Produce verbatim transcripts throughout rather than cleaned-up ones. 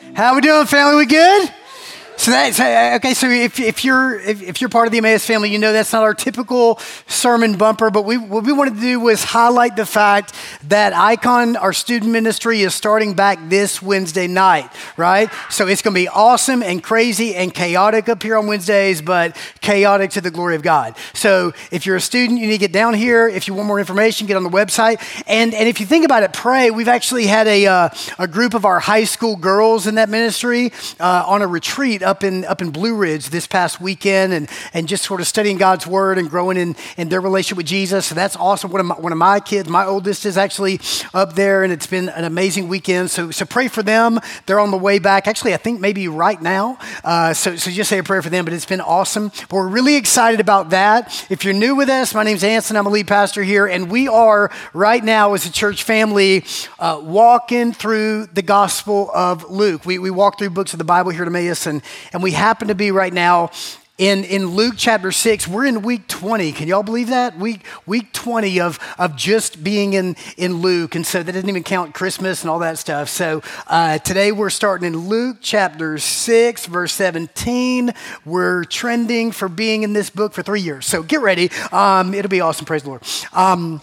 How we doing, family? We good? So that's okay. So if, if you're if, if you're part of the Emmaus family, you know that's not our typical sermon bumper. But we what we wanted to do was highlight the fact that Icon, our student ministry, is starting back this Wednesday night, right? So it's going to be awesome and crazy and chaotic up here on Wednesdays, but chaotic to the glory of God. So if you're a student, you need to get down here. If you want more information, get on the website. And and if you think about it, pray. We've actually had a uh, a group of our high school girls in that ministry uh, on a retreat up in up in Blue Ridge this past weekend, and and just sort of studying God's word and growing in, in their relationship with Jesus. So that's awesome. One of my, one of my kids, my oldest, is actually up there, and it's been an amazing weekend. So so pray for them. They're on the way back. Actually, I think maybe right now. Uh, so so just say a prayer for them. But it's been awesome. But we're really excited about that. If you're new with us, my name's Anson. I'm a lead pastor here, and we are right now as a church family uh, walking through the Gospel of Luke. We we walk through books of the Bible here at Emmaus, and And we happen to be right now in, in Luke chapter six. We're in week twenty. Can y'all believe that? Week week twenty of, of just being in, in Luke. And so that doesn't even count Christmas and all that stuff. So uh, today we're starting in Luke chapter six, verse seventeen. We're trending for being in this book for three years. So get ready. Um, it'll be awesome. Praise the Lord. Um,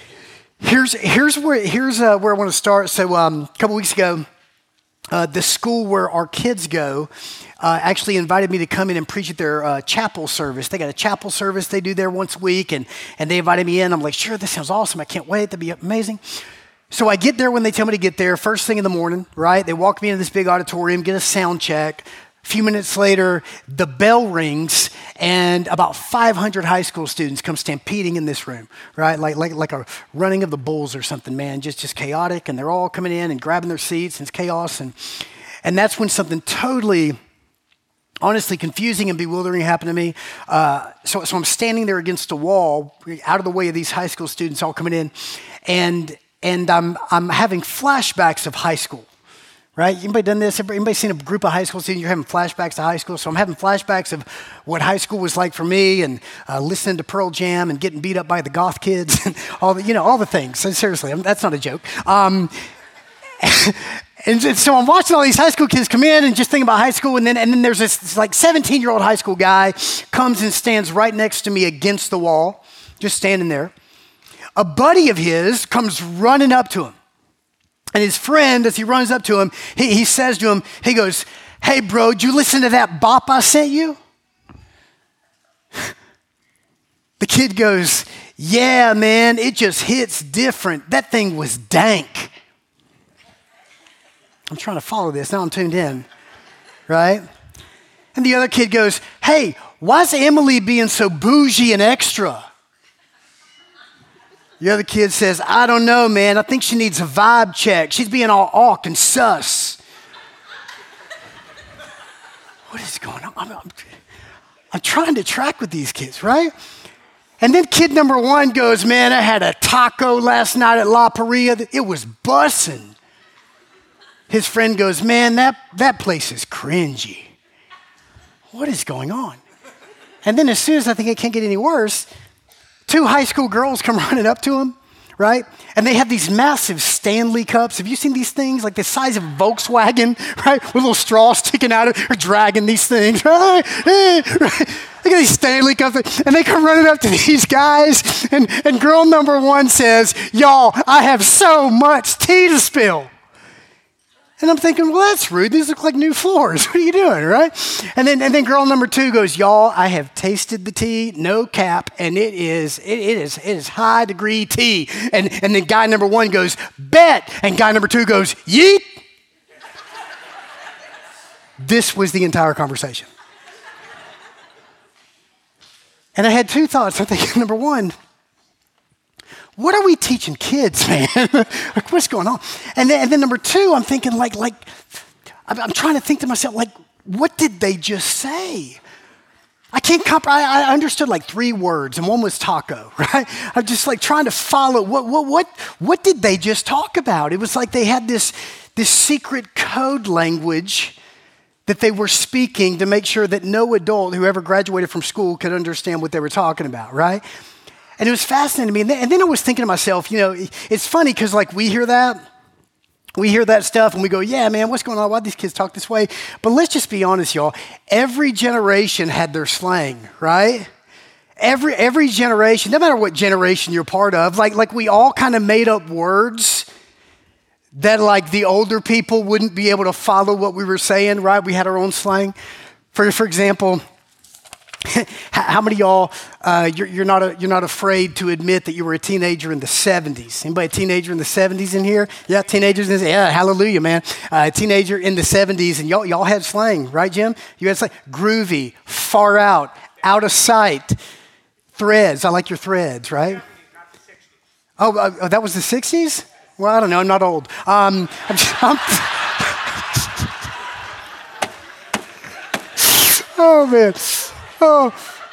here's here's where here's uh, where I want to start. So um, a couple weeks ago, uh, the school where our kids go Uh, actually invited me to come in and preach at their uh, chapel service. They got a chapel service they do there once a week, and, and they invited me in. I'm like, sure, this sounds awesome. I can't wait. That'd be amazing. So I get there when they tell me to get there, first thing in the morning, right? They walk me into this big auditorium, get a sound check. A few minutes later, the bell rings, and about five hundred high school students come stampeding in this room, right? Like like like a running of the bulls or something, man. Just just chaotic, and they're all coming in and grabbing their seats, and it's chaos. And and that's when something totally, honestly, confusing and bewildering happened to me. Uh, so, so I'm standing there against a wall, out of the way of these high school students all coming in, and and I'm I'm having flashbacks of high school, right? Anybody done this? Anybody seen a group of high school students? You're having flashbacks to high school. So I'm having flashbacks of what high school was like for me, and uh, listening to Pearl Jam and getting beat up by the goth kids, and all the you know all the things. So seriously, I'm, that's not a joke. Um, And so I'm watching all these high school kids come in and just thinking about high school. And then and then there's this, this like seventeen-year-old high school guy comes and stands right next to me against the wall, just standing there. A buddy of his comes running up to him. And his friend, as he runs up to him, he, he says to him, he goes, "Hey, bro, did you listen to that bop I sent you?" The kid goes, "Yeah, man, it just hits different. That thing was dank." I'm trying to follow this. Now I'm tuned in, right? And the other kid goes, "Hey, why's Emily being so bougie and extra?" The other kid says, "I don't know, man. I think she needs a vibe check. She's being all awk and sus." What is going on? I'm, I'm, I'm trying to track with these kids, right? And then kid number one goes, "Man, I had a taco last night at La Paria. It was bussin'." His friend goes, "Man, that, that place is cringy." What is going on? And then as soon as I think it can't get any worse, two high school girls come running up to him, right? And they have these massive Stanley cups. Have you seen these things? Like the size of Volkswagen, right? With little straws sticking out of it, or dragging these things, right? Look at these Stanley cups. And they come running up to these guys. And, and girl number one says, "Y'all, I have so much tea to spill." And I'm thinking, well, that's rude. These look like new floors. What are you doing, right? And then and then girl number two goes, "Y'all, I have tasted the tea, no cap, and it is it, it is it is high degree tea." And and then guy number one goes, "Bet." And guy number two goes, "Yeet." This was the entire conversation. And I had two thoughts. I'm thinking, number one, what are we teaching kids, man? Like, what's going on? And then, and then number two, I'm thinking, like, like, I'm, I'm trying to think to myself, like, what did they just say? I can't comprehend. I understood like three words, and one was taco, right? I'm just like trying to follow. What, what, what, what did they just talk about? It was like they had this, this secret code language that they were speaking to make sure that no adult who ever graduated from school could understand what they were talking about, right? And it was fascinating to me. And then, and then I was thinking to myself, you know, it's funny because like we hear that, We hear that stuff and we go, yeah, man, what's going on? Why do these kids talk this way? But let's just be honest, y'all. Every generation had their slang, right? Every every generation, no matter what generation you're part of, like, like we all kind of made up words that like the older people wouldn't be able to follow what we were saying, right? We had our own slang. For, for example, how many of y'all, uh, you're, you're, not a, you're not afraid to admit that you were a teenager in the seventies? Anybody a teenager in the seventies in here? Yeah, teenagers in the, yeah, hallelujah, man. Uh, teenager in the seventies, and y'all, y'all had slang, right, Jim? You had slang. Groovy, far out, out of sight, threads. I like your threads, right? Oh, uh, oh that was the sixties? Well, I don't know. I'm not old. Um, I'm, I'm, oh, man. Oh.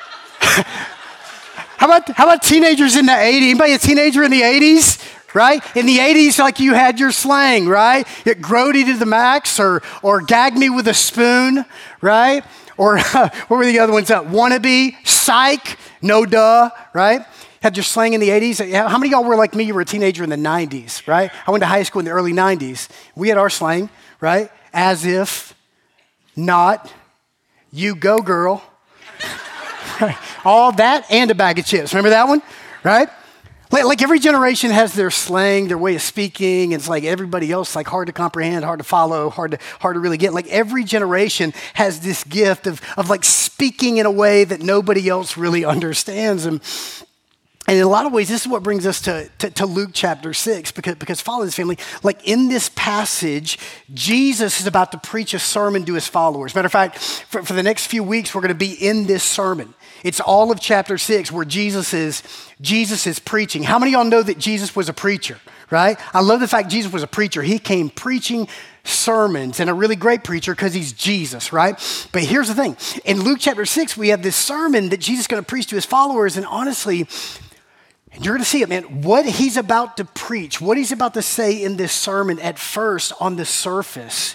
How about how about teenagers in the eighties? Anybody a teenager in the eighties? Right? In the eighties, like you had your slang, right? It grody to the max, or or gag me with a spoon, right? Or uh, what were the other ones? Uh, wannabe, psych, no duh, right? Had your slang in the eighties. How many of y'all were like me? You were a teenager in the nineties, right? I went to high school in the early nineties. We had our slang, right? As if, not, you go girl. All that and a bag of chips. Remember that one? Right? Like, like every generation has their slang, their way of speaking. It's like everybody else, like hard to comprehend, hard to follow, hard to hard to really get. Like every generation has this gift of, of like speaking in a way that nobody else really understands. And, and in a lot of ways, this is what brings us to, to, to Luke chapter six, because, because follow this, family. Like in this passage, Jesus is about to preach a sermon to his followers. Matter of fact, for, for the next few weeks, we're going to be in this sermon. It's all of chapter six where Jesus is, Jesus is preaching. How many of y'all know that Jesus was a preacher, right? I love the fact Jesus was a preacher. He came preaching sermons, and a really great preacher because he's Jesus, right? But here's the thing. In Luke chapter six, we have this sermon that Jesus is going to preach to his followers, and honestly, and you're going to see it, man, what he's about to preach, what he's about to say in this sermon at first on the surface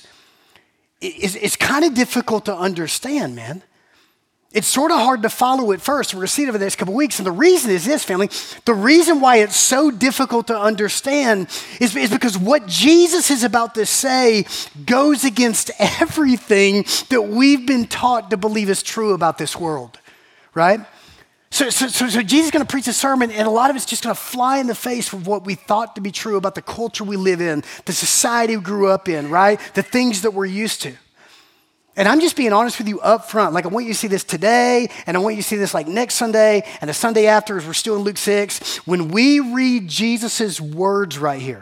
is, is kind of difficult to understand, man. It's sort of hard to follow at first. We're going to see it over the next couple of weeks. And the reason is this, family. The reason why it's so difficult to understand is, is because what Jesus is about to say goes against everything that we've been taught to believe is true about this world, right? So, so, so, so Jesus is going to preach a sermon, and a lot of it's just going to fly in the face of what we thought to be true about the culture we live in, the society we grew up in, right? The things that we're used to. And I'm just being honest with you up front. Like, I want you to see this today, and I want you to see this like next Sunday, and the Sunday after as we're still in Luke six. When we read Jesus' words right here,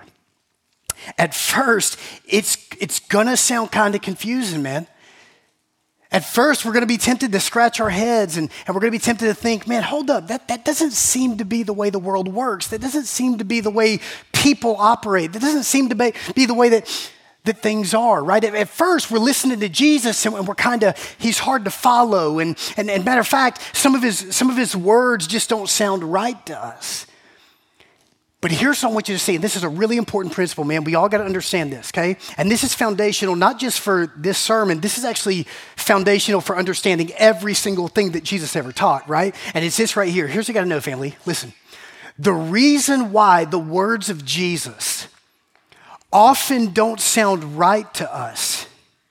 at first, it's, it's going to sound kind of confusing, man. At first, we're going to be tempted to scratch our heads, and, and we're going to be tempted to think, man, hold up, that, that doesn't seem to be the way the world works. That doesn't seem to be the way people operate. That doesn't seem to be, be the way that... that things are, right? At first, we're listening to Jesus, and we're kind of, he's hard to follow. And, and, and matter of fact, some of his some of his words just don't sound right to us. But here's what I want you to see, and this is a really important principle, man. We all got to understand this, okay? And this is foundational, not just for this sermon. This is actually foundational for understanding every single thing that Jesus ever taught, right? And it's this right here. Here's what you got to know, family. Listen, the reason why the words of Jesus often don't sound right to us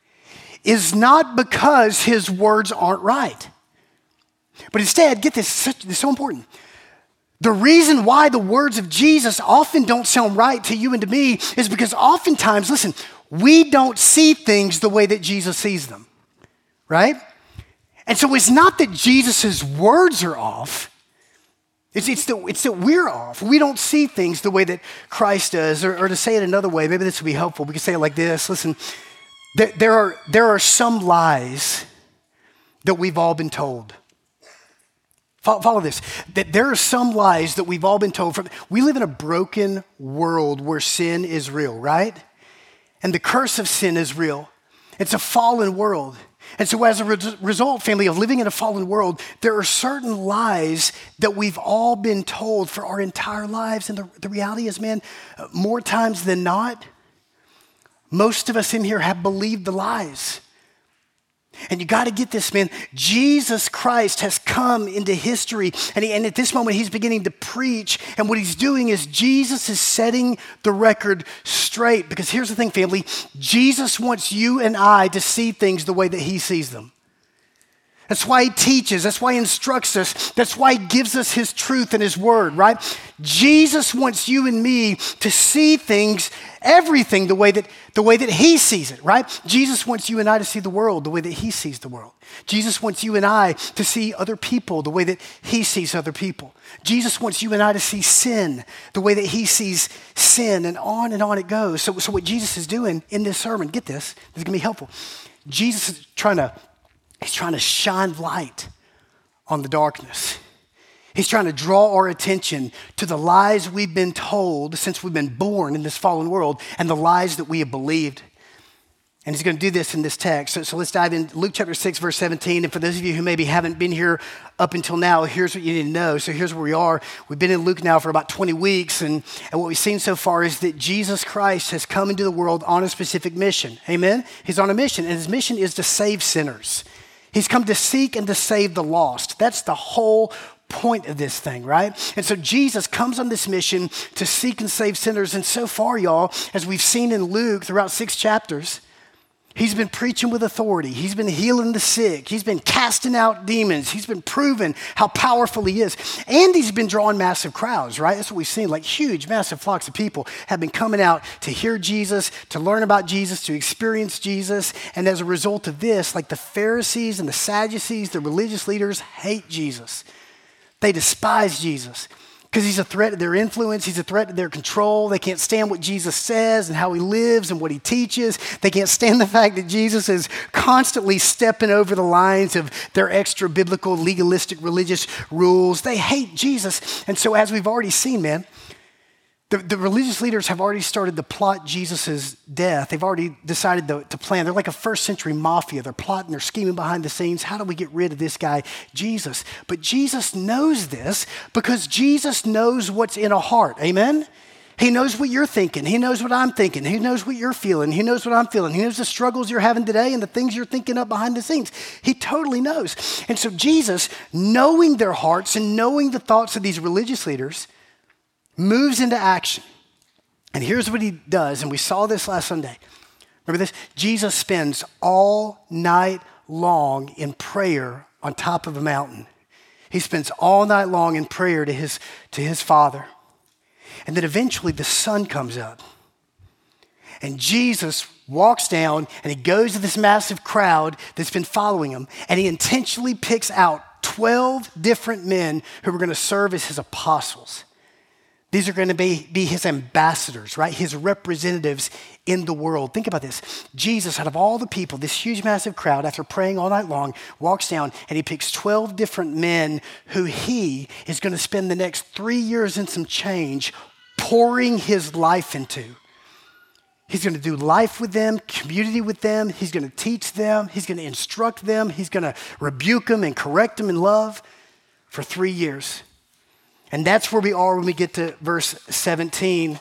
is not because his words aren't right. But instead, get this, this is so important. The reason why the words of Jesus often don't sound right to you and to me is because oftentimes, listen, we don't see things the way that Jesus sees them, right? And so it's not that Jesus' words are off. It's, it's, that, it's that we're off. We don't see things the way that Christ does. Or, or to say it another way, maybe this would be helpful. We can say it like this. Listen, there, there, are, there are some lies that we've all been told. Follow, follow this. That there are some lies that we've all been told. From, we live in a broken world where sin is real, right? And the curse of sin is real. It's a fallen world. And so as a re- result, family, of living in a fallen world, there are certain lies that we've all been told for our entire lives. And the, the reality is, man, more times than not, most of us in here have believed the lies. And you got to get this, man. Jesus Christ has come into history, and, he, and at this moment, he's beginning to preach. And what he's doing is Jesus is setting the record straight. Because here's the thing, family. Jesus wants you and I to see things the way that he sees them. That's why he teaches. That's why he instructs us. That's why he gives us his truth and his word, right? Jesus wants you and me to see things, everything, the way that the way that he sees it, right? Jesus wants you and I to see the world the way that he sees the world. Jesus wants you and I to see other people the way that he sees other people. Jesus wants you and I to see sin the way that he sees sin, and on and on it goes. So, so what Jesus is doing in this sermon, get this, this is going to be helpful. Jesus is trying to He's trying to shine light on the darkness. He's trying to draw our attention to the lies we've been told since we've been born in this fallen world, and the lies that we have believed. And he's going to do this in this text. So, so let's dive in. Luke chapter six, verse seventeen. And for those of you who maybe haven't been here up until now, here's what you need to know. So here's where we are. We've been in Luke now for about twenty weeks. And, and what we've seen so far is that Jesus Christ has come into the world on a specific mission. Amen? He's on a mission. And his mission is to save sinners. He's come to seek and to save the lost. That's the whole point of this thing, right? And so Jesus comes on this mission to seek and save sinners. And so far, y'all, as we've seen in Luke throughout six chapters, he's been preaching with authority. He's been healing the sick. He's been casting out demons. He's been proving how powerful he is. And he's been drawing massive crowds, right? That's what we've seen. Like huge, massive flocks of people have been coming out to hear Jesus, to learn about Jesus, to experience Jesus. And as a result of this, like the Pharisees and the Sadducees, the religious leaders hate Jesus. They despise Jesus because he's a threat to their influence. He's a threat to their control. They can't stand what Jesus says and how he lives and what he teaches. They can't stand the fact that Jesus is constantly stepping over the lines of their extra biblical, legalistic, religious rules. They hate Jesus. And so as we've already seen, man, the, the religious leaders have already started to plot Jesus' death. They've already decided to, to plan. They're like a first century mafia. They're plotting, they're scheming behind the scenes. How do we get rid of this guy, Jesus? But Jesus knows this because Jesus knows what's in a heart. Amen? He knows what you're thinking. He knows what I'm thinking. He knows what you're feeling. He knows what I'm feeling. He knows the struggles you're having today and the things you're thinking up behind the scenes. He totally knows. And so Jesus, knowing their hearts and knowing the thoughts of these religious leaders, moves into action. And here's what he does, and we saw this last Sunday. Remember this? Jesus spends all night long in prayer on top of a mountain. He spends all night long in prayer to his, to his Father. And then eventually the sun comes up. And Jesus walks down, and he goes to this massive crowd that's been following him, and he intentionally picks out twelve different men who were going to serve as his apostles. These are going to be, be his ambassadors, right? His representatives in the world. Think about this. Jesus, out of all the people, this huge, massive crowd, after praying all night long, walks down and he picks twelve different men who he is going to spend the next three years and some change pouring his life into. He's going to do life with them, community with them. He's going to teach them. He's going to instruct them. He's going to rebuke them and correct them in love for three years. And that's where we are when we get to verse seventeen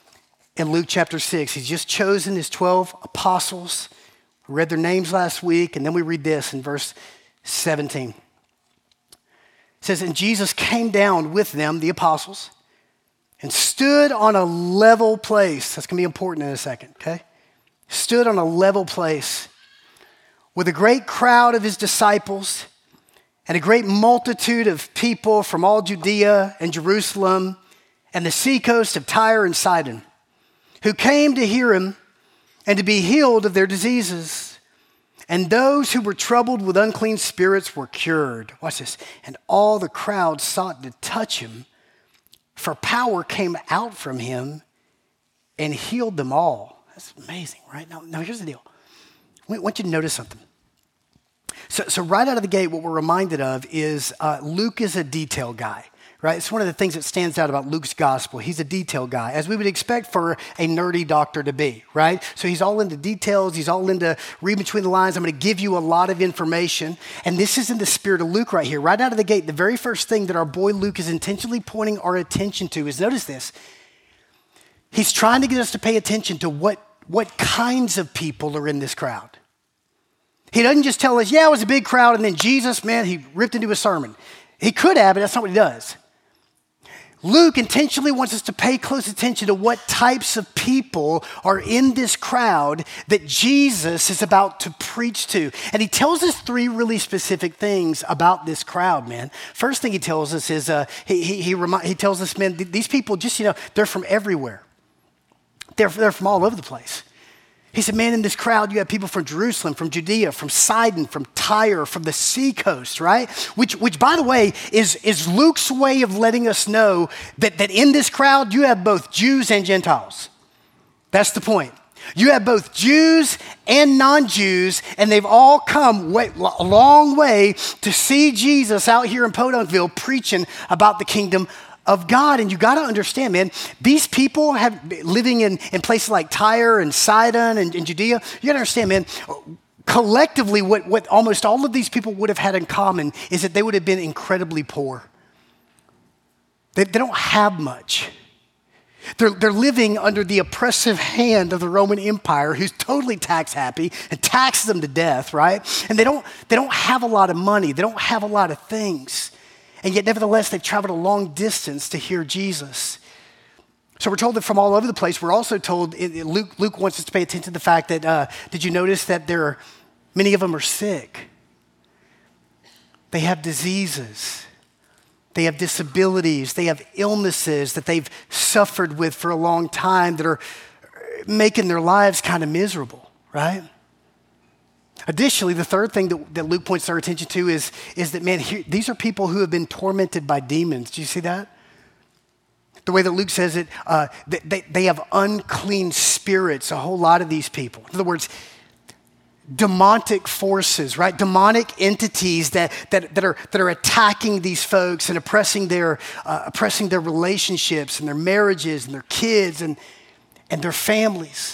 in Luke chapter six. He's just chosen his twelve apostles. We read their names last week, and then we read this in verse seventeen. It says, and Jesus came down with them, the apostles, and stood on a level place. That's going to be important in a second, okay? Stood on a level place with a great crowd of his disciples and a great multitude of people from all Judea and Jerusalem and the seacoast of Tyre and Sidon, who came to hear him and to be healed of their diseases. And those who were troubled with unclean spirits were cured. Watch this. And all the crowd sought to touch him, for power came out from him and healed them all. That's amazing, right? Now, now here's the deal. I want you to notice something. So, so right out of the gate, what we're reminded of is uh, Luke is a detail guy, right? It's one of the things that stands out about Luke's gospel. He's a detail guy, as we would expect for a nerdy doctor to be, right? So he's all into details. He's all into read between the lines. I'm going to give you a lot of information. And this is in the spirit of Luke right here. Right out of the gate, the very first thing that our boy Luke is intentionally pointing our attention to is, notice this, he's trying to get us to pay attention to what, what kinds of people are in this crowd. He doesn't just tell us, yeah, it was a big crowd, and then Jesus, man, he ripped into a sermon. He could have, but that's not what he does. Luke intentionally wants us to pay close attention to what types of people are in this crowd that Jesus is about to preach to. And he tells us three really specific things about this crowd, man. First thing he tells us is, uh, he, he, he, remi- he tells us, man, these people just, you know, they're from everywhere. They're, they're from all over the place. He said, man, in this crowd, you have people from Jerusalem, from Judea, from Sidon, from Tyre, from the seacoast, right? Which, which by the way, is, is Luke's way of letting us know that, that in this crowd, you have both Jews and Gentiles. That's the point. You have both Jews and non-Jews, and they've all come way, a long way to see Jesus out here in Podunkville preaching about the kingdom of God. And you got to understand, man, these people have living in, in places like Tyre and Sidon and, and Judea. You got to understand, man, collectively what, what almost all of these people would have had in common is that they would have been incredibly poor. They, they don't have much. They're, they're living under the oppressive hand of the Roman Empire, who's totally tax happy and taxes them to death, right? And they don't, they don't have a lot of money. They don't have a lot of things. And yet, nevertheless, they've traveled a long distance to hear Jesus. So we're told that from all over the place. We're also told, Luke, Luke wants us to pay attention to the fact that, uh, did you notice that there are, many of them are sick? They have diseases. They have disabilities. They have illnesses that they've suffered with for a long time that are making their lives kind of miserable, right? Additionally, the third thing that, that Luke points our attention to is, is that, man, here, these are people who have been tormented by demons. Do you see that? The way that Luke says it, uh, they, they have unclean spirits, a whole lot of these people. In other words, demonic forces, right? Demonic entities that, that, that, are, that are attacking these folks and oppressing their, uh, oppressing their relationships and their marriages and their kids and, and their families.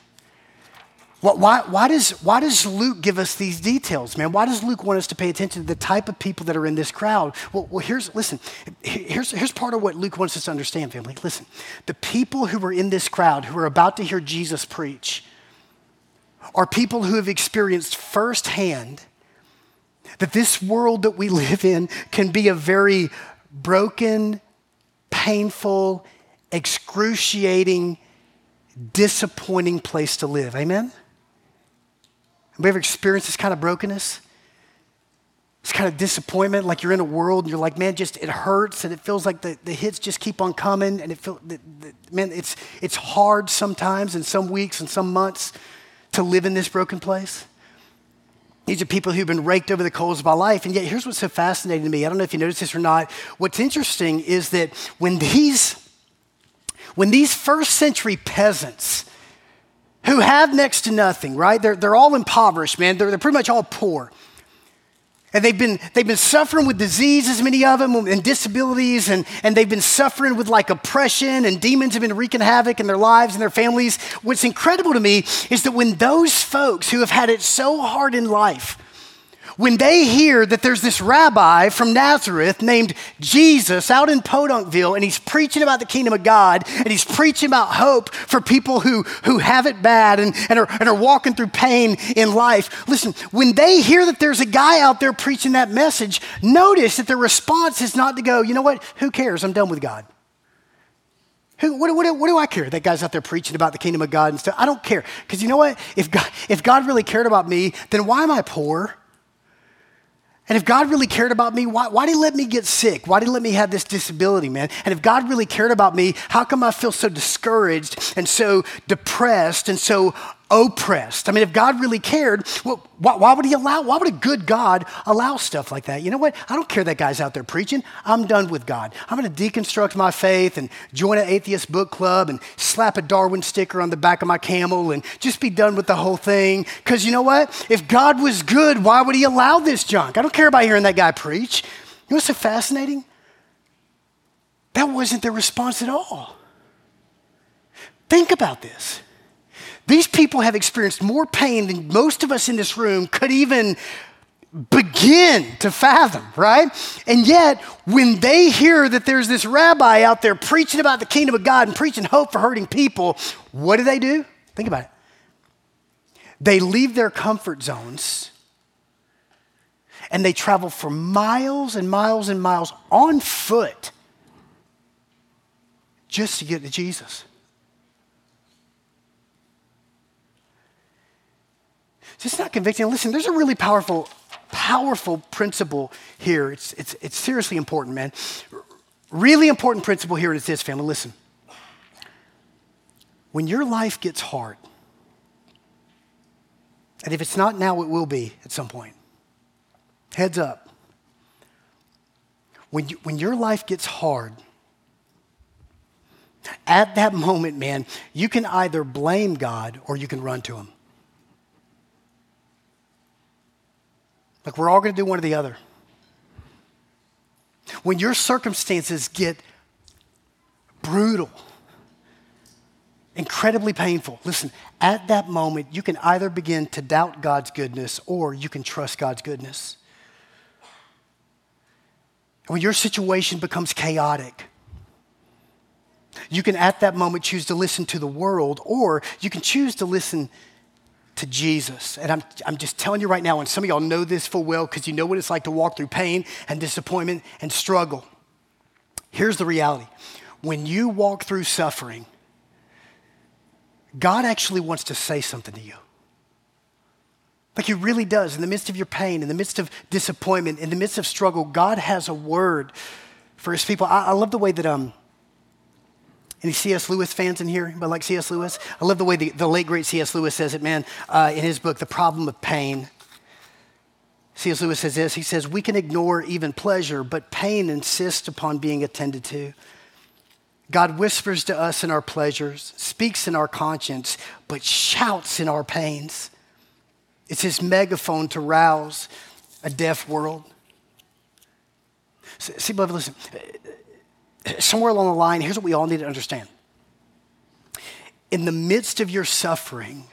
Why, why, does, why does Luke give us these details, man? Why does Luke want us to pay attention to the type of people that are in this crowd? Well, well here's, listen, here's, here's part of what Luke wants us to understand, family. Listen, the people who are in this crowd who are about to hear Jesus preach are people who have experienced firsthand that this world that we live in can be a very broken, painful, excruciating, disappointing place to live. Amen? Have you ever experienced this kind of brokenness? This kind of disappointment, like you're in a world and you're like, man, just it hurts and it feels like the, the hits just keep on coming and it feels, man, it's, it's hard sometimes in some weeks and some months to live in this broken place. These are people who've been raked over the coals of my life. And yet here's what's so fascinating to me. I don't know if you noticed this or not. What's interesting is that when these, when these first century peasants who have next to nothing, right? They're, they're all impoverished, man. They're, they're pretty much all poor. And they've been, they've been suffering with diseases, many of them, and disabilities, and, and they've been suffering with like oppression, and demons have been wreaking havoc in their lives and their families. What's incredible to me is that when those folks who have had it so hard in life, when they hear that there's this rabbi from Nazareth named Jesus out in Podunkville, and he's preaching about the kingdom of God, and he's preaching about hope for people who, who have it bad and, and, are, and are walking through pain in life. Listen, when they hear that there's a guy out there preaching that message, notice that their response is not to go, you know what, who cares? I'm done with God. Who, what, what, what do I care? That guy's out there preaching about the kingdom of God and stuff. I don't care. Because you know what? If God, if God really cared about me, then why am I poor? And if God really cared about me, why, why did he let me get sick? Why did he let me have this disability, man? And if God really cared about me, how come I feel so discouraged and so depressed and so oppressed? I mean, if God really cared, well, why, why would he allow, why would a good God allow stuff like that? You know what? I don't care that guy's out there preaching. I'm done with God. I'm going to deconstruct my faith and join an atheist book club and slap a Darwin sticker on the back of my camel and just be done with the whole thing. Because you know what? If God was good, why would he allow this junk? I don't care about hearing that guy preach. You know what's so fascinating? That wasn't their response at all. Think about this. These people have experienced more pain than most of us in this room could even begin to fathom, right? And yet, when they hear that there's this rabbi out there preaching about the kingdom of God and preaching hope for hurting people, what do they do? Think about it. They leave their comfort zones and they travel for miles and miles and miles on foot just to get to Jesus. Is this not convicting? Listen, there's a really powerful, powerful principle here. It's, it's, it's seriously important, man. Really important principle here is this, family. Listen. When your life gets hard, and if it's not now, it will be at some point. Heads up. When, you, when your life gets hard, at that moment, man, you can either blame God or you can run to him. Like, we're all going to do one or the other. When your circumstances get brutal, incredibly painful, listen, at that moment, you can either begin to doubt God's goodness or you can trust God's goodness. When your situation becomes chaotic, you can at that moment choose to listen to the world, or you can choose to listen to Jesus. And I'm, I'm just telling you right now, and some of y'all know this full well because you know what it's like to walk through pain and disappointment and struggle. Here's the reality. When you walk through suffering, God actually wants to say something to you. Like he really does. In the midst of your pain, in the midst of disappointment, in the midst of struggle, God has a word for his people. I, I love the way that, um, any C S Lewis fans in here? Anybody like C S Lewis? I love the way the, the late, great C S Lewis says it, man, uh, in his book, The Problem of Pain. C S Lewis says this, he says, we can ignore even pleasure, but pain insists upon being attended to. God whispers to us in our pleasures, speaks in our conscience, but shouts in our pains. It's his megaphone to rouse a deaf world. See, beloved, listen. Somewhere along the line, here's what we all need to understand. In the midst of your suffering,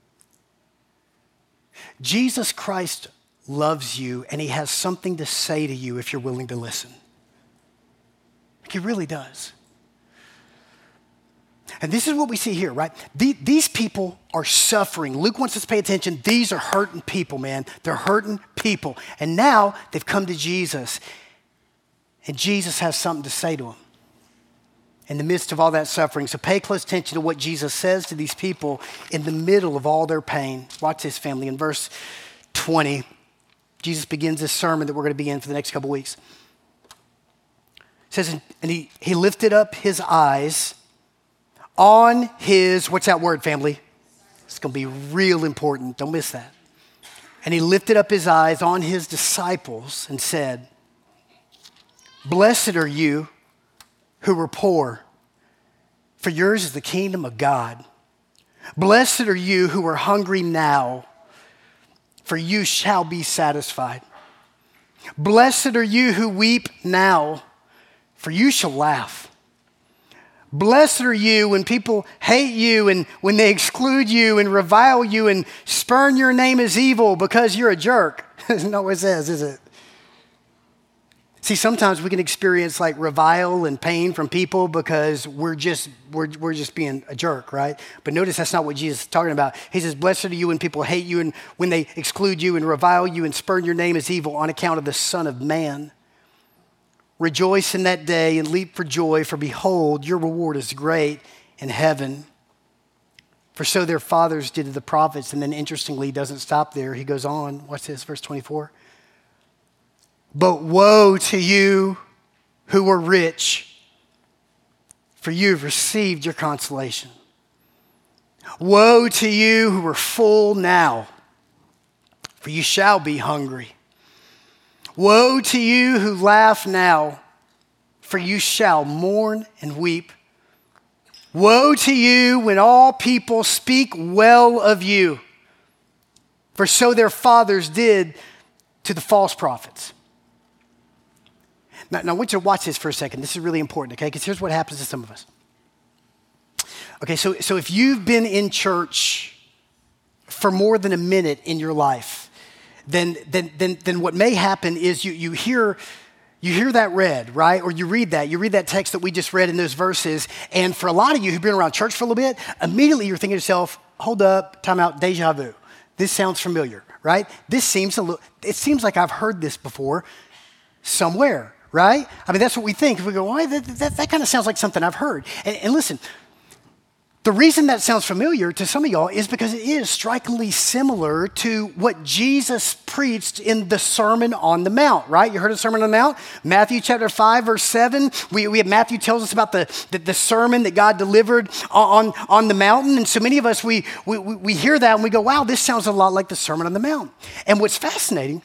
Jesus Christ loves you and he has something to say to you if you're willing to listen. He really does. And this is what we see here, right? These people are suffering. Luke wants us to pay attention. These are hurting people, man. They're hurting people. And now they've come to Jesus. And Jesus has something to say to them in the midst of all that suffering. So pay close attention to what Jesus says to these people in the middle of all their pain. Watch this, family. In verse twenty, Jesus begins this sermon that we're going to be in for the next couple weeks. It says, and he, he lifted up his eyes on his, what's that word, family? It's going to be real important. Don't miss that. And he lifted up his eyes on his disciples and said, blessed are you who were poor, for yours is the kingdom of God. Blessed are you who are hungry now, for you shall be satisfied. Blessed are you who weep now, for you shall laugh. Blessed are you when people hate you and when they exclude you and revile you and spurn your name as evil because you're a jerk. Isn't that what it says, is it? See, sometimes we can experience like revile and pain from people because we're just we're, we're just being a jerk, right? But notice that's not what Jesus is talking about. He says, blessed are you when people hate you and when they exclude you and revile you and spurn your name as evil on account of the Son of Man. Rejoice in that day and leap for joy, for behold, your reward is great in heaven. For so their fathers did to the prophets. And then interestingly, he doesn't stop there. He goes on. Watch this, verse twenty-four. But woe to you who are rich, for you've received your consolation. Woe to you who are full now, for you shall be hungry. Woe to you who laugh now, for you shall mourn and weep. Woe to you when all people speak well of you, for so their fathers did to the false prophets. Now, now I want you to watch this for a second. This is really important, okay? Because here's what happens to some of us. Okay, so, so if you've been in church for more than a minute in your life, then, then, then, then what may happen is you, you hear you hear that read, right? Or you read that. You read that text that we just read in those verses. And for a lot of you who've been around church for a little bit, immediately you're thinking to yourself, hold up, time out, deja vu. this sounds familiar, right? This seems a little, it seems like I've heard this before somewhere, right? I mean, that's what we think. We go, why? That, that, that kind of sounds like something I've heard. And, and listen, the reason that sounds familiar to some of y'all is because it is strikingly similar to what Jesus preached in the Sermon on the Mount, right? You heard of the Sermon on the Mount? Matthew chapter five, verse seven. We, we have Matthew tells us about the, the, the sermon that God delivered on, on the mountain. And so many of us, we, we, we hear that and we go, wow, this sounds a lot like the Sermon on the Mount. And what's fascinating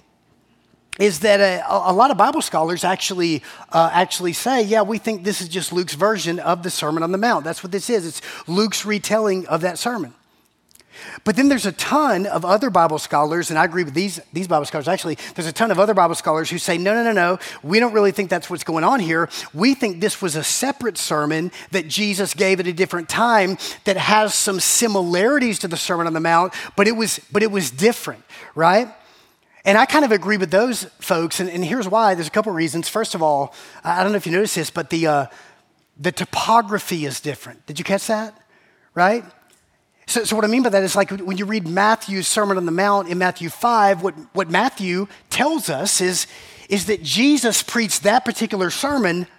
is that a, a lot of Bible scholars actually uh, actually say, yeah, we think this is just Luke's version of the Sermon on the Mount. That's what this is. It's Luke's retelling of that sermon. But then there's a ton of other Bible scholars, and I agree with these, these Bible scholars. Actually, there's a ton of other Bible scholars who say, no, no, no, no, we don't really think that's what's going on here. We think this was a separate sermon that Jesus gave at a different time that has some similarities to the Sermon on the Mount, but it was, but it was different, right? And I kind of agree with those folks, and, and here's why. There's a couple reasons. First of all, I don't know if you noticed this, but the, uh, the topography is different. Did you catch that? Right? So, so what I mean by that is like when you read Matthew's Sermon on the Mount in Matthew five, what, what Matthew tells us is, is that Jesus preached that particular sermon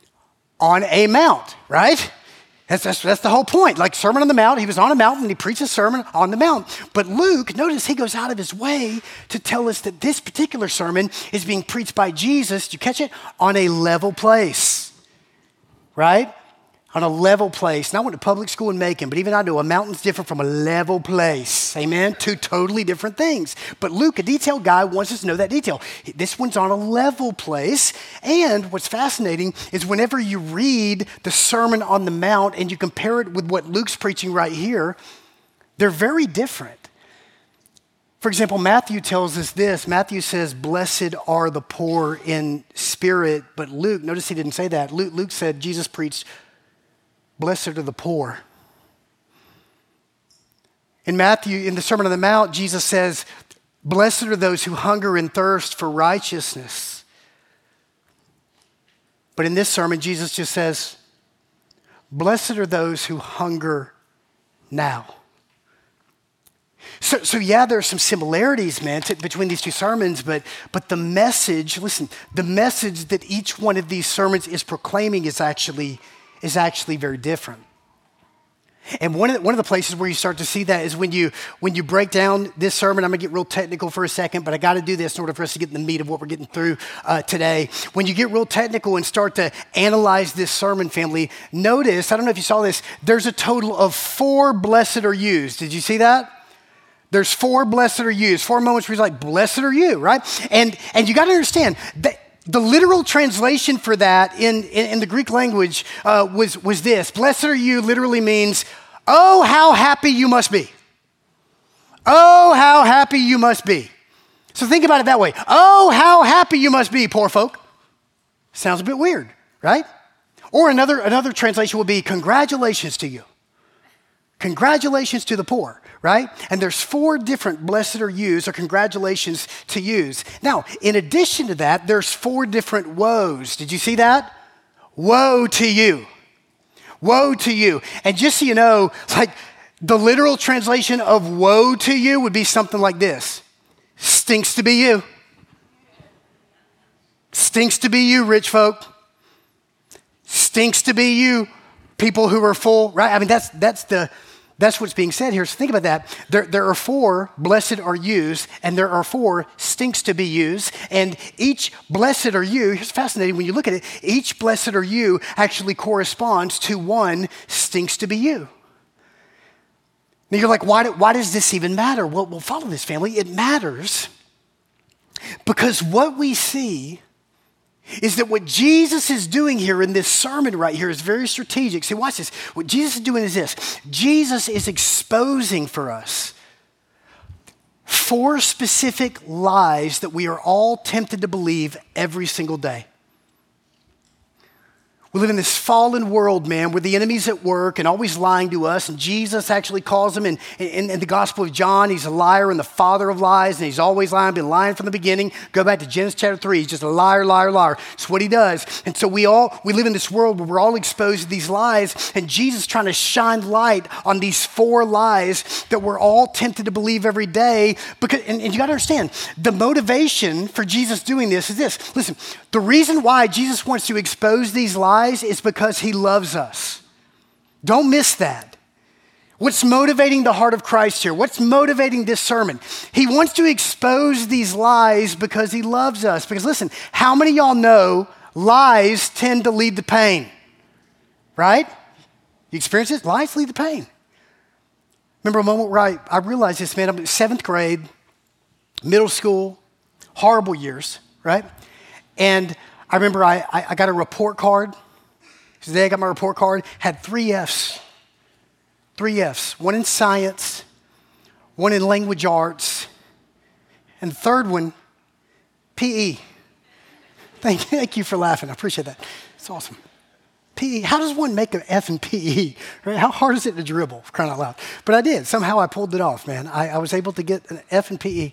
on a mount, right? That's, that's, that's the whole point. Like Sermon on the Mount, he was on a mountain and he preached a sermon on the mount. But Luke, notice he goes out of his way to tell us that this particular sermon is being preached by Jesus, did you catch it? On a level place, right? On a level place. And I went to public school in Macon, but even I know a mountain's different from a level place. Amen? Two totally different things. But Luke, a detailed guy, wants us to know that detail. This one's on a level place. And what's fascinating is whenever you read the Sermon on the Mount and you compare it with what Luke's preaching right here, they're very different. For example, Matthew tells us this. Matthew says, blessed are the poor in spirit. But Luke, notice he didn't say that. Luke, Luke said Jesus preached, blessed are the poor. In Matthew, in the Sermon on the Mount, Jesus says, blessed are those who hunger and thirst for righteousness. But in this sermon, Jesus just says, blessed are those who hunger now. So, so yeah, there are some similarities, man, to, between these two sermons, but, but the message, listen, the message that each one of these sermons is proclaiming is actually is actually very different. And one of, the, one of the places where you start to see that is when you when you break down this sermon. I'm going to get real technical for a second, but I got to do this in order for us to get in the meat of what we're getting through uh, today. When you get real technical and start to analyze this sermon, family, notice, I don't know if you saw this, there's a total of four blessed are yous. Did you see that? There's four blessed are yous, four moments where he's like, blessed are you, right? And, and you got to understand that the literal translation for that in, in, in the Greek language uh, was, was this. Blessed are you literally means, oh, how happy you must be. Oh, how happy you must be. So think about it that way. Oh, how happy you must be, poor folk. Sounds a bit weird, right? Or another, another translation would be, congratulations to you. Congratulations to the poor, right? And there's four different blessed are yous or congratulations to yous. Now, in addition to that, there's four different woes. Did you see that? Woe to you. Woe to you. And just so you know, like the literal translation of woe to you would be something like this. Stinks to be you. Stinks to be you, rich folk. Stinks to be you, people who are full, right? I mean, that's that's the that's what's being said here. So think about that. There, there are four blessed are yous, and there are four stinks to be yous. And each blessed are you, here's fascinating when you look at it, each blessed are you actually corresponds to one stinks to be you. Now you're like, why, do, why does this even matter? Well, we'll follow this, family. It matters because what we see is that what Jesus is doing here in this sermon right here is very strategic. See, watch this. What Jesus is doing is this. Jesus is exposing for us four specific lies that we are all tempted to believe every single day. We live in this fallen world, man, where the enemy's at work and always lying to us. And Jesus actually calls him in, in, in the Gospel of John, he's a liar and the father of lies, and he's always lying, been lying from the beginning. Go back to Genesis chapter three. He's just a liar, liar, liar. It's what he does. And so we all, we live in this world where we're all exposed to these lies, and Jesus is trying to shine light on these four lies that we're all tempted to believe every day. Because, and, and you got to understand, the motivation for Jesus doing this is this. Listen, the reason why Jesus wants to expose these lies is because he loves us. Don't miss that. What's motivating the heart of Christ here? What's motivating this sermon? He wants to expose these lies because he loves us. Because listen, how many of y'all know lies tend to lead to pain? Right? You experience it? Lies lead to pain. Remember a moment where I, I realized this, man, I'm in seventh grade, middle school, horrible years, right? And I remember I, I, I got a report card. Today I got my report card, had three F's. Three F's. One in science, one in language arts, and the third one, P E. Thank, thank you for laughing. I appreciate that. It's awesome. P E. How does one make an F in P E? Right? How hard is it to dribble, for crying out loud? But I did. Somehow I pulled it off, man. I, I was able to get an F in P E.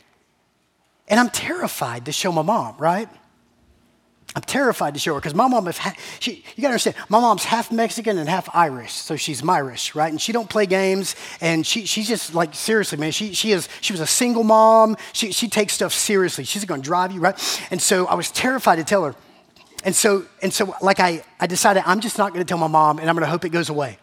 And I'm terrified to show my mom, right? I'm terrified to show her because my mom is, ha- she, you gotta understand, my mom's half Mexican and half Irish, so she's Myrish, right? And she don't play games, and she she's just like, seriously, man, she she is, she was a single mom, she, she takes stuff seriously. She's gonna drive you, right? And so I was terrified to tell her. And so, and so like I, I decided I'm just not gonna tell my mom, and I'm gonna hope it goes away.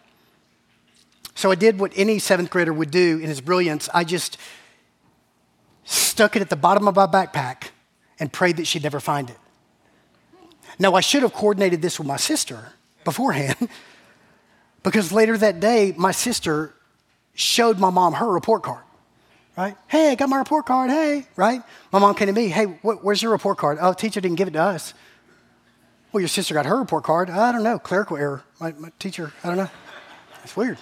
So I did what any seventh grader would do in his brilliance. I just stuck it at the bottom of my backpack and prayed that she'd never find it. Now, I should have coordinated this with my sister beforehand because later that day, my sister showed my mom her report card, right? Hey, I got my report card, hey, right? My mom came to me, hey, wh- where's your report card? Oh, teacher didn't give it to us. Well, your sister got her report card. I don't know, clerical error. My, my teacher, I don't know. It's weird.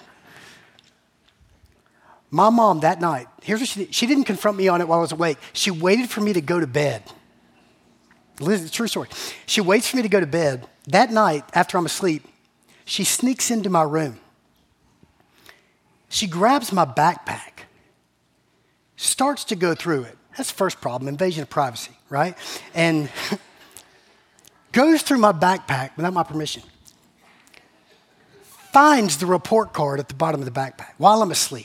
My mom that night, here's what she did. She didn't confront me on it while I was awake. She waited for me to go to bed. Listen, it's a true story. She waits for me to go to bed. That night, after I'm asleep, she sneaks into my room. She grabs my backpack, starts to go through it. That's the first problem, invasion of privacy, right? And goes through my backpack without my permission. Finds the report card at the bottom of the backpack while I'm asleep.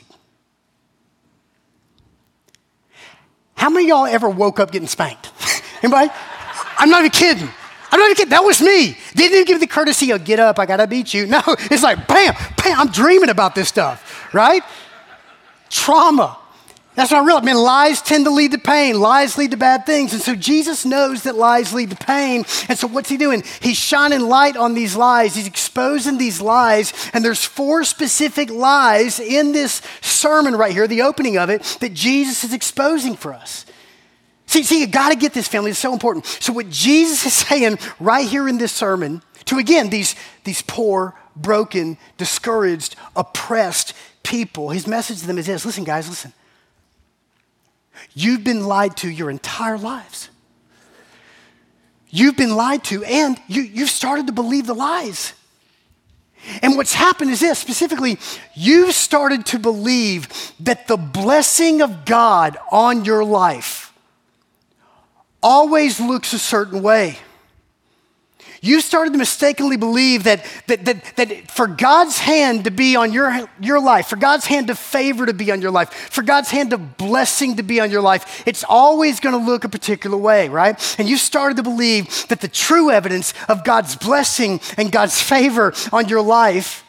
How many of y'all ever woke up getting spanked? Anybody? I'm not even kidding. I'm not even kidding. That was me. Didn't even give the courtesy of get up, I gotta beat you. No, it's like bam, bam, I'm dreaming about this stuff, right? Trauma. That's what I realized. Man, lies tend to lead to pain. Lies lead to bad things. And so Jesus knows that lies lead to pain. And so what's he doing? He's shining light on these lies. He's exposing these lies. And there's four specific lies in this sermon right here, the opening of it, that Jesus is exposing for us. See, see, you got to get this, family. It's so important. So what Jesus is saying right here in this sermon to, again, these, these poor, broken, discouraged, oppressed people, his message to them is this. Listen, guys, listen. You've been lied to your entire lives. You've been lied to, and you, you've started to believe the lies. And what's happened is this, specifically, you've started to believe that the blessing of God on your life always looks a certain way. You started to mistakenly believe that, that, that, that for God's hand to be on your, your life, for God's hand of favor to be on your life, for God's hand of blessing to be on your life, it's always going to look a particular way, right? And you started to believe that the true evidence of God's blessing and God's favor on your life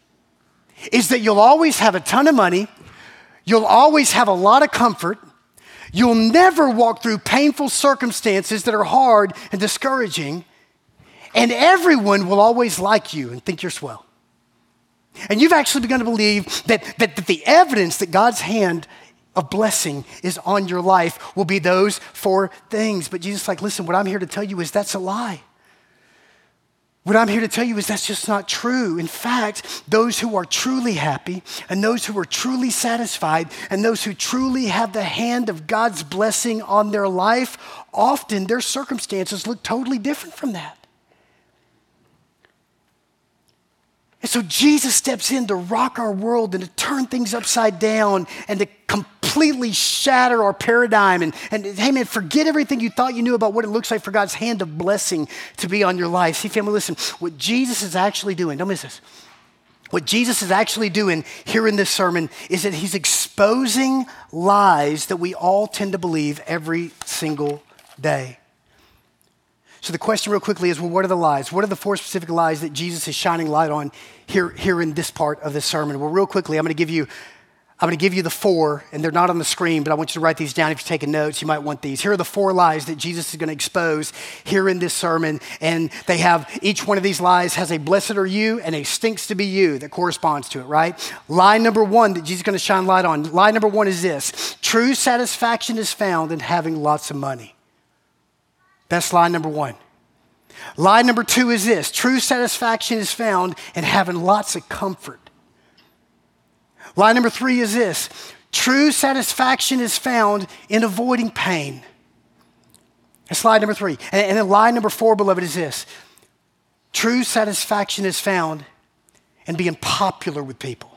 is that you'll always have a ton of money, you'll always have a lot of comfort, you'll never walk through painful circumstances that are hard and discouraging, and everyone will always like you and think you're swell. And you've actually begun to believe that, that, that the evidence that God's hand of blessing is on your life will be those four things. But Jesus is like, listen, what I'm here to tell you is that's a lie. What I'm here to tell you is that's just not true. In fact, those who are truly happy and those who are truly satisfied and those who truly have the hand of God's blessing on their life, often their circumstances look totally different from that. And so Jesus steps in to rock our world and to turn things upside down and to completely shatter our paradigm. And, and hey, man, forget everything you thought you knew about what it looks like for God's hand of blessing to be on your life. See, family, listen, what Jesus is actually doing, don't miss this. What Jesus is actually doing here in this sermon is that he's exposing lies that we all tend to believe every single day. So the question real quickly is, well, what are the lies? What are the four specific lies that Jesus is shining light on here, here in this part of this sermon? Well, real quickly, I'm going to give you, I'm going to give you the four, and they're not on the screen, but I want you to write these down. If you're taking notes, you might want these. Here are the four lies that Jesus is going to expose here in this sermon, and they have, each one of these lies has a blessed are you and a stinks to be you that corresponds to it, right? Lie number one that Jesus is going to shine light on. Lie number one is this: true satisfaction is found in having lots of money. That's lie number one. Lie number two is this: true satisfaction is found in having lots of comfort. Lie number three is this: true satisfaction is found in avoiding pain. That's lie number three. And, and then lie number four, beloved, is this: true satisfaction is found in being popular with people.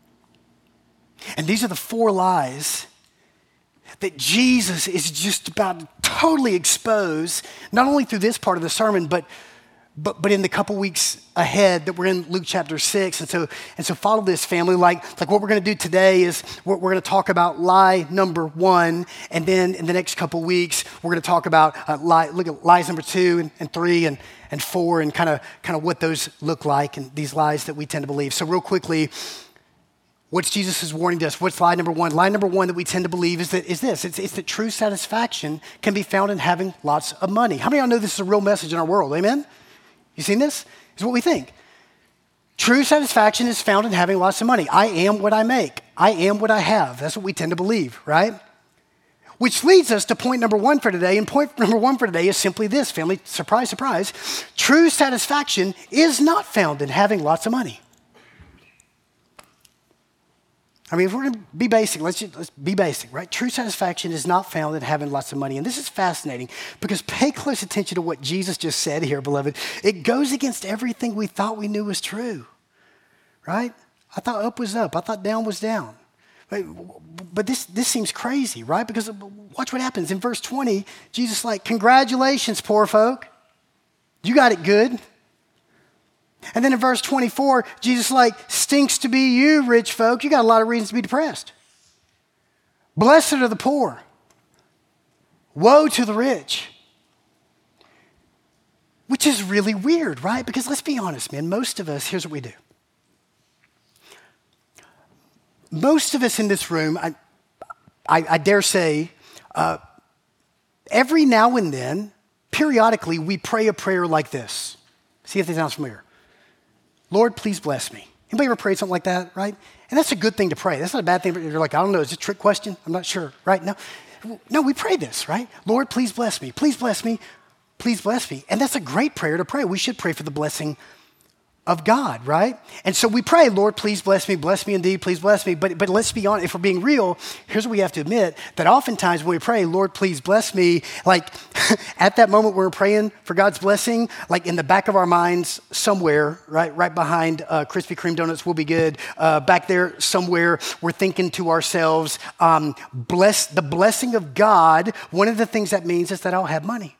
And these are the four lies that Jesus is just about to totally expose, not only through this part of the sermon, but but but in the couple weeks ahead that we're in Luke chapter six. And so and so follow this, family. Like, like what we're going to do today is we're, we're going to talk about lie number one, and then in the next couple weeks, we're going to talk about uh, lie, look at lies number two and, and three and, and four and kind of kind of what those look like and these lies that we tend to believe. So real quickly, what's Jesus' warning to us? What's lie number one? Lie number one that we tend to believe is that is this. It's, it's that true satisfaction can be found in having lots of money. How many of y'all know this is a real message in our world? Amen? You seen this? This is what we think. True satisfaction is found in having lots of money. I am what I make. I am what I have. That's what we tend to believe, right? Which leads us to point number one for today. And point number one for today is simply this, family. Surprise, surprise. True satisfaction is not found in having lots of money. I mean, if we're going to be basic, let's, just, let's be basic, right? True satisfaction is not found in having lots of money. And this is fascinating because pay close attention to what Jesus just said here, beloved. It goes against everything we thought we knew was true, right? I thought up was up. I thought down was down. But, but this, this seems crazy, right? Because watch what happens. In verse twenty, Jesus is like, congratulations, poor folk. You got it good. And then in verse twenty-four, Jesus is like, stinks to be you, rich folk. You got a lot of reasons to be depressed. Blessed are the poor. Woe to the rich. Which is really weird, right? Because let's be honest, man. Most of us, here's what we do. Most of us in this room, I, I, I dare say, uh, every now and then, periodically, we pray a prayer like this. See if this sounds familiar. Lord, please bless me. Anybody ever prayed something like that, right? And that's a good thing to pray. That's not a bad thing. You're like, I don't know, is it a trick question? I'm not sure, right? No, no, we pray this, right? Lord, please bless me. Please bless me. Please bless me. And that's a great prayer to pray. We should pray for the blessing of God, right? And so we pray, Lord, please bless me, bless me indeed, please bless me. But, but let's be honest, if we're being real, here's what we have to admit, that oftentimes when we pray, Lord, please bless me, like at that moment when we're praying for God's blessing, like in the back of our minds somewhere, right, right behind uh, Krispy Kreme donuts will be good, uh, back there somewhere, we're thinking to ourselves, um, bless the blessing of God. One of the things that means is that I'll have money.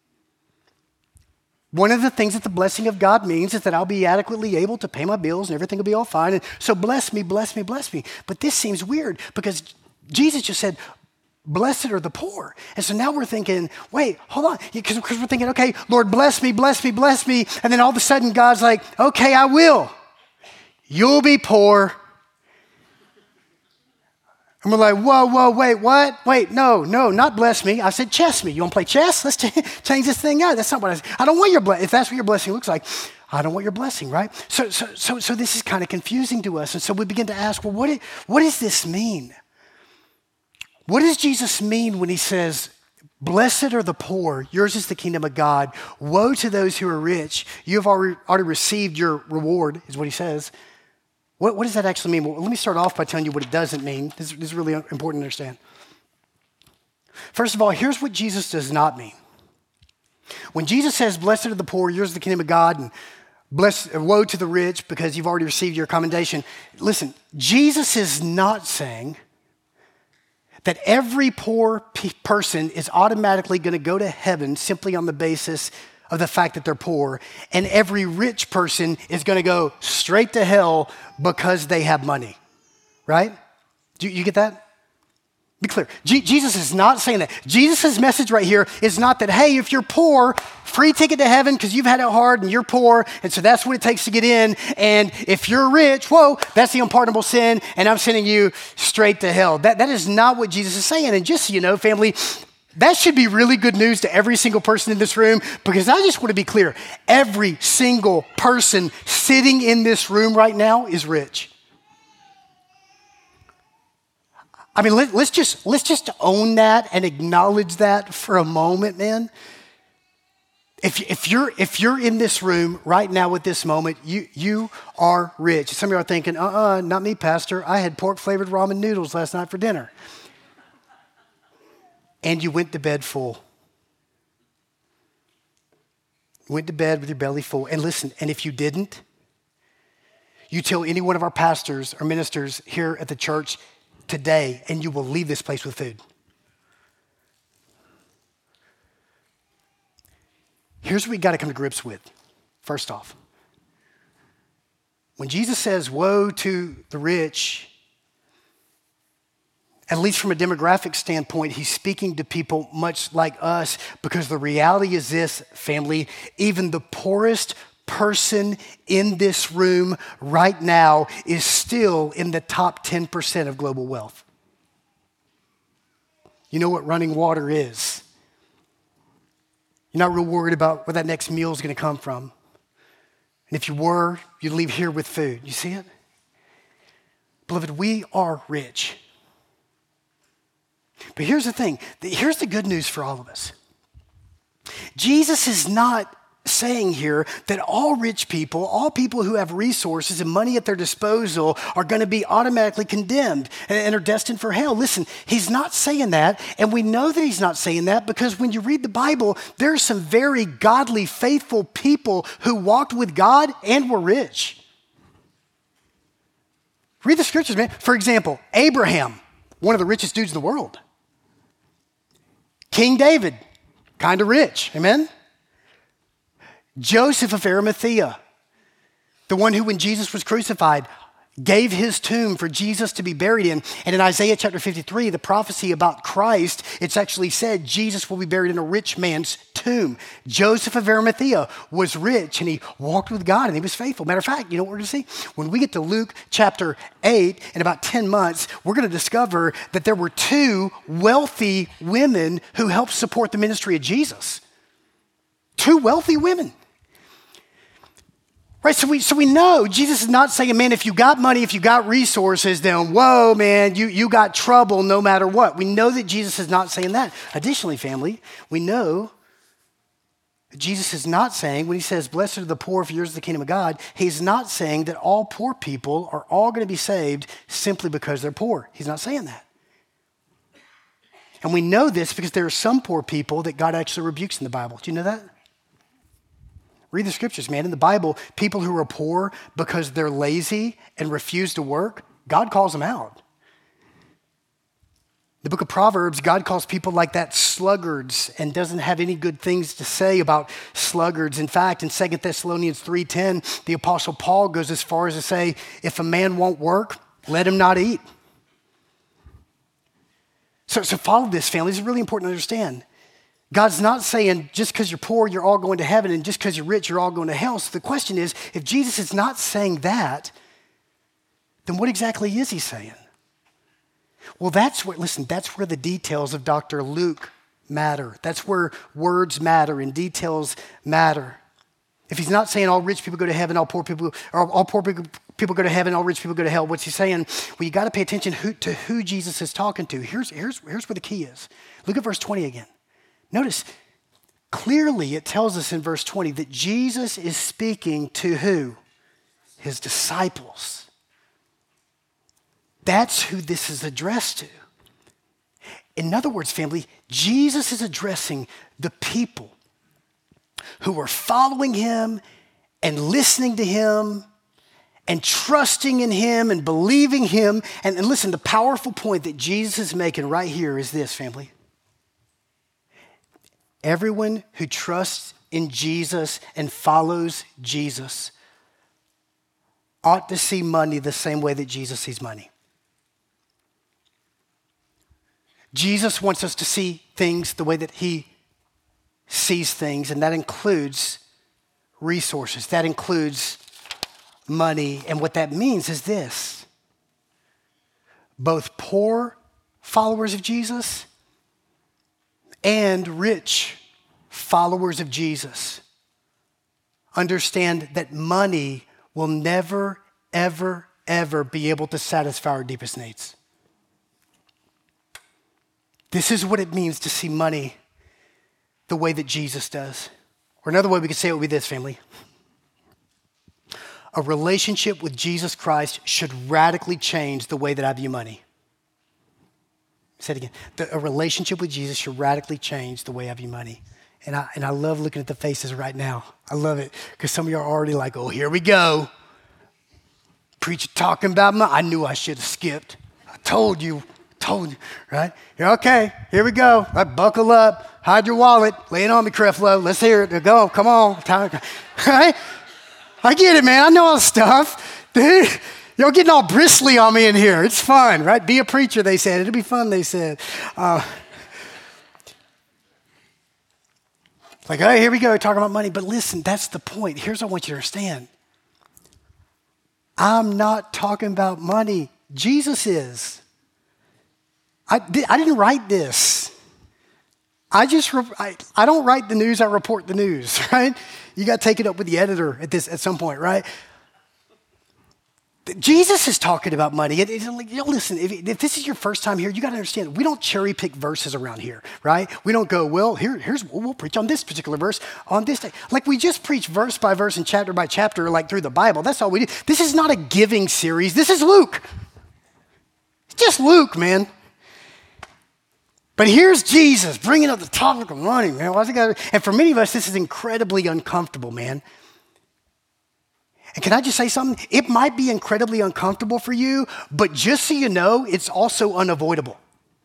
One of the things that the blessing of God means is that I'll be adequately able to pay my bills and everything will be all fine. And so bless me, bless me, bless me. But this seems weird because Jesus just said, blessed are the poor. And so now we're thinking, wait, hold on. Because we're thinking, okay, Lord, bless me, bless me, bless me. And then all of a sudden God's like, okay, I will. You'll be poor. And we're like, whoa, whoa, wait, what? Wait, no, no, not bless me. I said chess me. You want to play chess? Let's ch- change this thing out. That's not what I said. I don't want your blessing. If that's what your blessing looks like, I don't want your blessing, right? So so, so, so this is kind of confusing to us. And so we begin to ask, well, what, what does this mean? What does Jesus mean when he says, blessed are the poor, yours is the kingdom of God. Woe to those who are rich. You have already, already received your reward, is what he says. What, what does that actually mean? Well, let me start off by telling you what it doesn't mean. This, this is really important to understand. First of all, here's what Jesus does not mean. When Jesus says, blessed are the poor, yours is the kingdom of God, and Bless, woe to the rich because you've already received your commendation. Listen, Jesus is not saying that every poor pe- person is automatically going to go to heaven simply on the basis of the fact that they're poor, and every rich person is going to go straight to hell because they have money, right? Do you get that? Be clear. G- Jesus is not saying that. Jesus' message right here is not that, hey, if you're poor, free ticket to heaven because you've had it hard and you're poor, and so that's what it takes to get in. And if you're rich, whoa, that's the unpardonable sin, and I'm sending you straight to hell. That, that is not what Jesus is saying. And just so you know, family, that should be really good news to every single person in this room, because I just want to be clear. Every single person sitting in this room right now is rich. I mean, let, let's just let's just own that and acknowledge that for a moment, man. If, if you're if you're in this room right now at this moment, you you are rich. Some of you are thinking, uh-uh, not me, Pastor. I had pork-flavored ramen noodles last night for dinner. And you went to bed full. You went to bed with your belly full. And listen, and if you didn't, you tell any one of our pastors or ministers here at the church today, and you will leave this place with food. Here's what we got to come to grips with. First off, when Jesus says, woe to the rich, at least from a demographic standpoint, he's speaking to people much like us, because the reality is this, family, even the poorest person in this room right now is still in the top ten percent of global wealth. You know what running water is. You're not real worried about where that next meal is going to come from. And if you were, you'd leave here with food. You see it? Beloved, we are rich. But here's the thing. Here's the good news for all of us. Jesus is not saying here that all rich people, all people who have resources and money at their disposal are going to be automatically condemned and are destined for hell. Listen, he's not saying that, and we know that he's not saying that because when you read the Bible, there are some very godly, faithful people who walked with God and were rich. Read the scriptures, man. For example, Abraham, one of the richest dudes in the world. King David, kind of rich, amen? Joseph of Arimathea, the one who, when Jesus was crucified, gave his tomb for Jesus to be buried in. And in Isaiah chapter fifty-three, the prophecy about Christ, it's actually said Jesus will be buried in a rich man's tomb. Joseph of Arimathea was rich and he walked with God and he was faithful. Matter of fact, you know what we're going to see? When we get to Luke chapter eight, in about ten months, we're going to discover that there were two wealthy women who helped support the ministry of Jesus. Two wealthy women. Right, so we so we know Jesus is not saying, man, if you got money, if you got resources, then whoa, man, you, you got trouble no matter what. We know that Jesus is not saying that. Additionally, family, we know that Jesus is not saying, when he says, blessed are the poor, for yours is the kingdom of God, he's not saying that all poor people are all going to be saved simply because they're poor. He's not saying that. And we know this because there are some poor people that God actually rebukes in the Bible. Do you know that? Read the scriptures, man. In the Bible, people who are poor because they're lazy and refuse to work, God calls them out. The book of Proverbs, God calls people like that sluggards and doesn't have any good things to say about sluggards. In fact, in Second Thessalonians three ten, the Apostle Paul goes as far as to say, if a man won't work, let him not eat. So, so follow this, family. This is really important to understand. God's not saying just because you're poor, you're all going to heaven, and just because you're rich, you're all going to hell. So the question is, if Jesus is not saying that, then what exactly is he saying? Well, that's where, listen, that's where the details of Doctor Luke matter. That's where words matter and details matter. If he's not saying all rich people go to heaven, all poor people, or all poor people, people go to heaven, all rich people go to hell, what's he saying? Well, you got to pay attention who, to who Jesus is talking to. Here's, here's, here's where the key is. Look at verse twenty again. Notice, clearly it tells us in verse twenty that Jesus is speaking to who? His disciples. That's who this is addressed to. In other words, family, Jesus is addressing the people who are following him and listening to him and trusting in him and believing him. And, and listen, the powerful point that Jesus is making right here is this, family. Everyone who trusts in Jesus and follows Jesus ought to see money the same way that Jesus sees money. Jesus wants us to see things the way that he sees things, and that includes resources. That includes money. And what that means is this: both poor followers of Jesus and rich followers of Jesus understand that money will never, ever, ever be able to satisfy our deepest needs. This is what it means to see money the way that Jesus does. Or another way we could say it would be this, family. A relationship with Jesus Christ should radically change the way that I view money. Say it again. The, a relationship with Jesus should radically change the way I view money. And I, and I love looking at the faces right now. I love it because some of you are already like, oh, here we go. Preacher talking about money. I knew I should have skipped. I told you. Told you, right? You're okay, here we go. Right, buckle up, hide your wallet, lay it on me, Creflo. Let's hear it. Go, come on. Time, right? I get it, man. I know all the stuff. Dude, you're getting all bristly on me in here. It's fun, right? Be a preacher, they said. It'll be fun, they said. Uh, like, hey, here we go, talking about money. But listen, that's the point. Here's what I want you to understand. I'm not talking about money. Jesus is. I, I didn't write this. I just, I, I don't write the news, I report the news, right? You got to take it up with the editor at this at some point, right? Jesus is talking about money. It, it, you know, listen, if, if this is your first time here, you got to understand, we don't cherry pick verses around here, right? We don't go, well, here, here's, we'll preach on this particular verse on this day. Like we just preach verse by verse and chapter by chapter, like through the Bible. That's all we do. This is not a giving series. This is Luke. It's just Luke, man. But here's Jesus bringing up the topic of money, man. Why's it got? And for many of us, this is incredibly uncomfortable, man. And can I just say something? It might be incredibly uncomfortable for you, but just so you know, it's also unavoidable.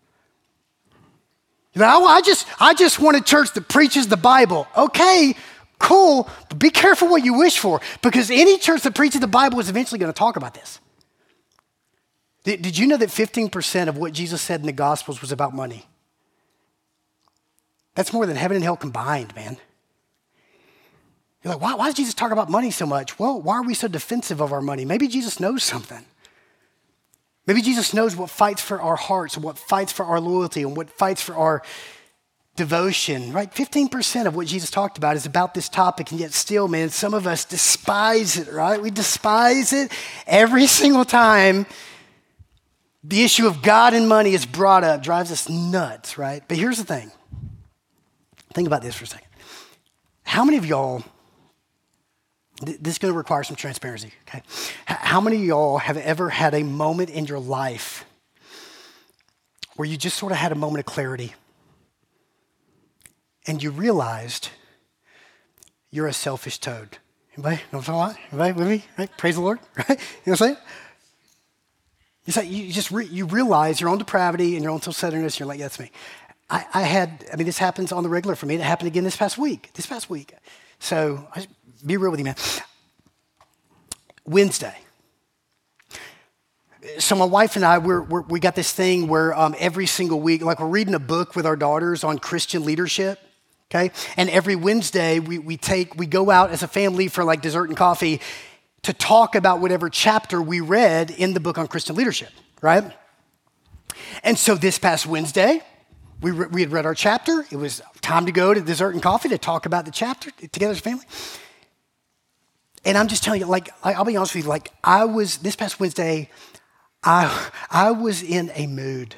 You know, I just, I just want a church that preaches the Bible. Okay, cool, but be careful what you wish for, because any church that preaches the Bible is eventually going to talk about this. Did, did you know that fifteen percent of what Jesus said in the Gospels was about money? That's more than heaven and hell combined, man. You're like, why, why does Jesus talk about money so much? Well, why are we so defensive of our money? Maybe Jesus knows something. Maybe Jesus knows what fights for our hearts and what fights for our loyalty and what fights for our devotion, right? fifteen percent of what Jesus talked about is about this topic, and yet still, man, some of us despise it, right? We despise it every single time the issue of God and money is brought up. Drives us nuts, right? But here's the thing. Think about this for a second. How many of y'all, th- this is going to require some transparency, okay? H- how many of y'all have ever had a moment in your life where you just sort of had a moment of clarity and you realized you're a selfish toad? Anybody know what I'm talking about? Anybody with me? Right? Praise the Lord, right? You know what I'm saying? It's like you just re- you realize your own depravity and your own self-centeredness, and you're like, yeah, that's me. I, I had, I mean, this happens on the regular for me. It happened again this past week, this past week. So I, be real with you, man. Wednesday. So my wife and I, we're, we're, we got this thing where um, every single week, like we're reading a book with our daughters on Christian leadership, okay? And every Wednesday we, we take, we go out as a family for like dessert and coffee to talk about whatever chapter we read in the book on Christian leadership, right? And so this past Wednesday, We, re- we had read our chapter. It was time to go to dessert and coffee to talk about the chapter together as a family. And I'm just telling you, like, I, I'll be honest with you, like, I was, this past Wednesday, I, I was in a mood.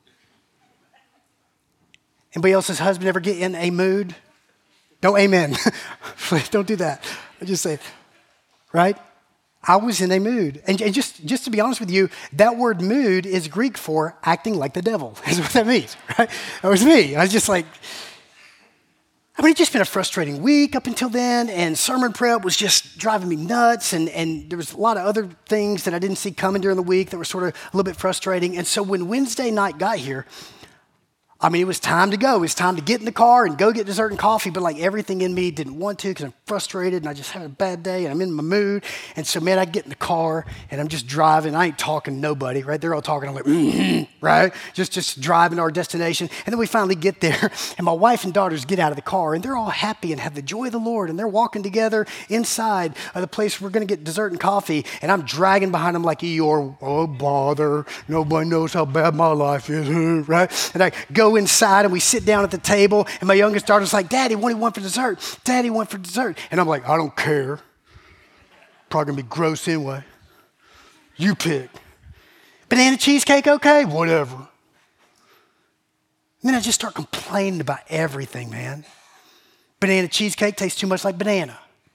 Anybody else's husband ever get in a mood? Don't amen. Please don't do that. I just say, right? I was in a mood. And, and just, just to be honest with you, that word mood is Greek for acting like the devil, is what that means, right? That was me. I was just like, I mean, it's just been a frustrating week up until then, and sermon prep was just driving me nuts, and, and there was a lot of other things that I didn't see coming during the week that were sort of a little bit frustrating. And so when Wednesday night got here, I mean, it was time to go. It was time to get in the car and go get dessert and coffee, but like everything in me didn't want to because I'm frustrated and I just had a bad day and I'm in my mood. And so, man, I get in the car and I'm just driving. I ain't talking to nobody, right? They're all talking. I'm like, mm-hmm, right? Just, just driving to our destination. And then we finally get there and my wife and daughters get out of the car and they're all happy and have the joy of the Lord. And they're walking together inside of the place where we're going to get dessert and coffee. And I'm dragging behind them like Eeyore. Oh, bother. Nobody knows how bad my life is, right? And I go inside and we sit down at the table and my youngest daughter's like, Daddy, what do you want for dessert? Daddy, what for dessert? And I'm like, I don't care. Probably gonna be gross anyway. You pick. Banana cheesecake, okay? Whatever. And then I just start complaining about everything, man. Banana cheesecake tastes too much like banana.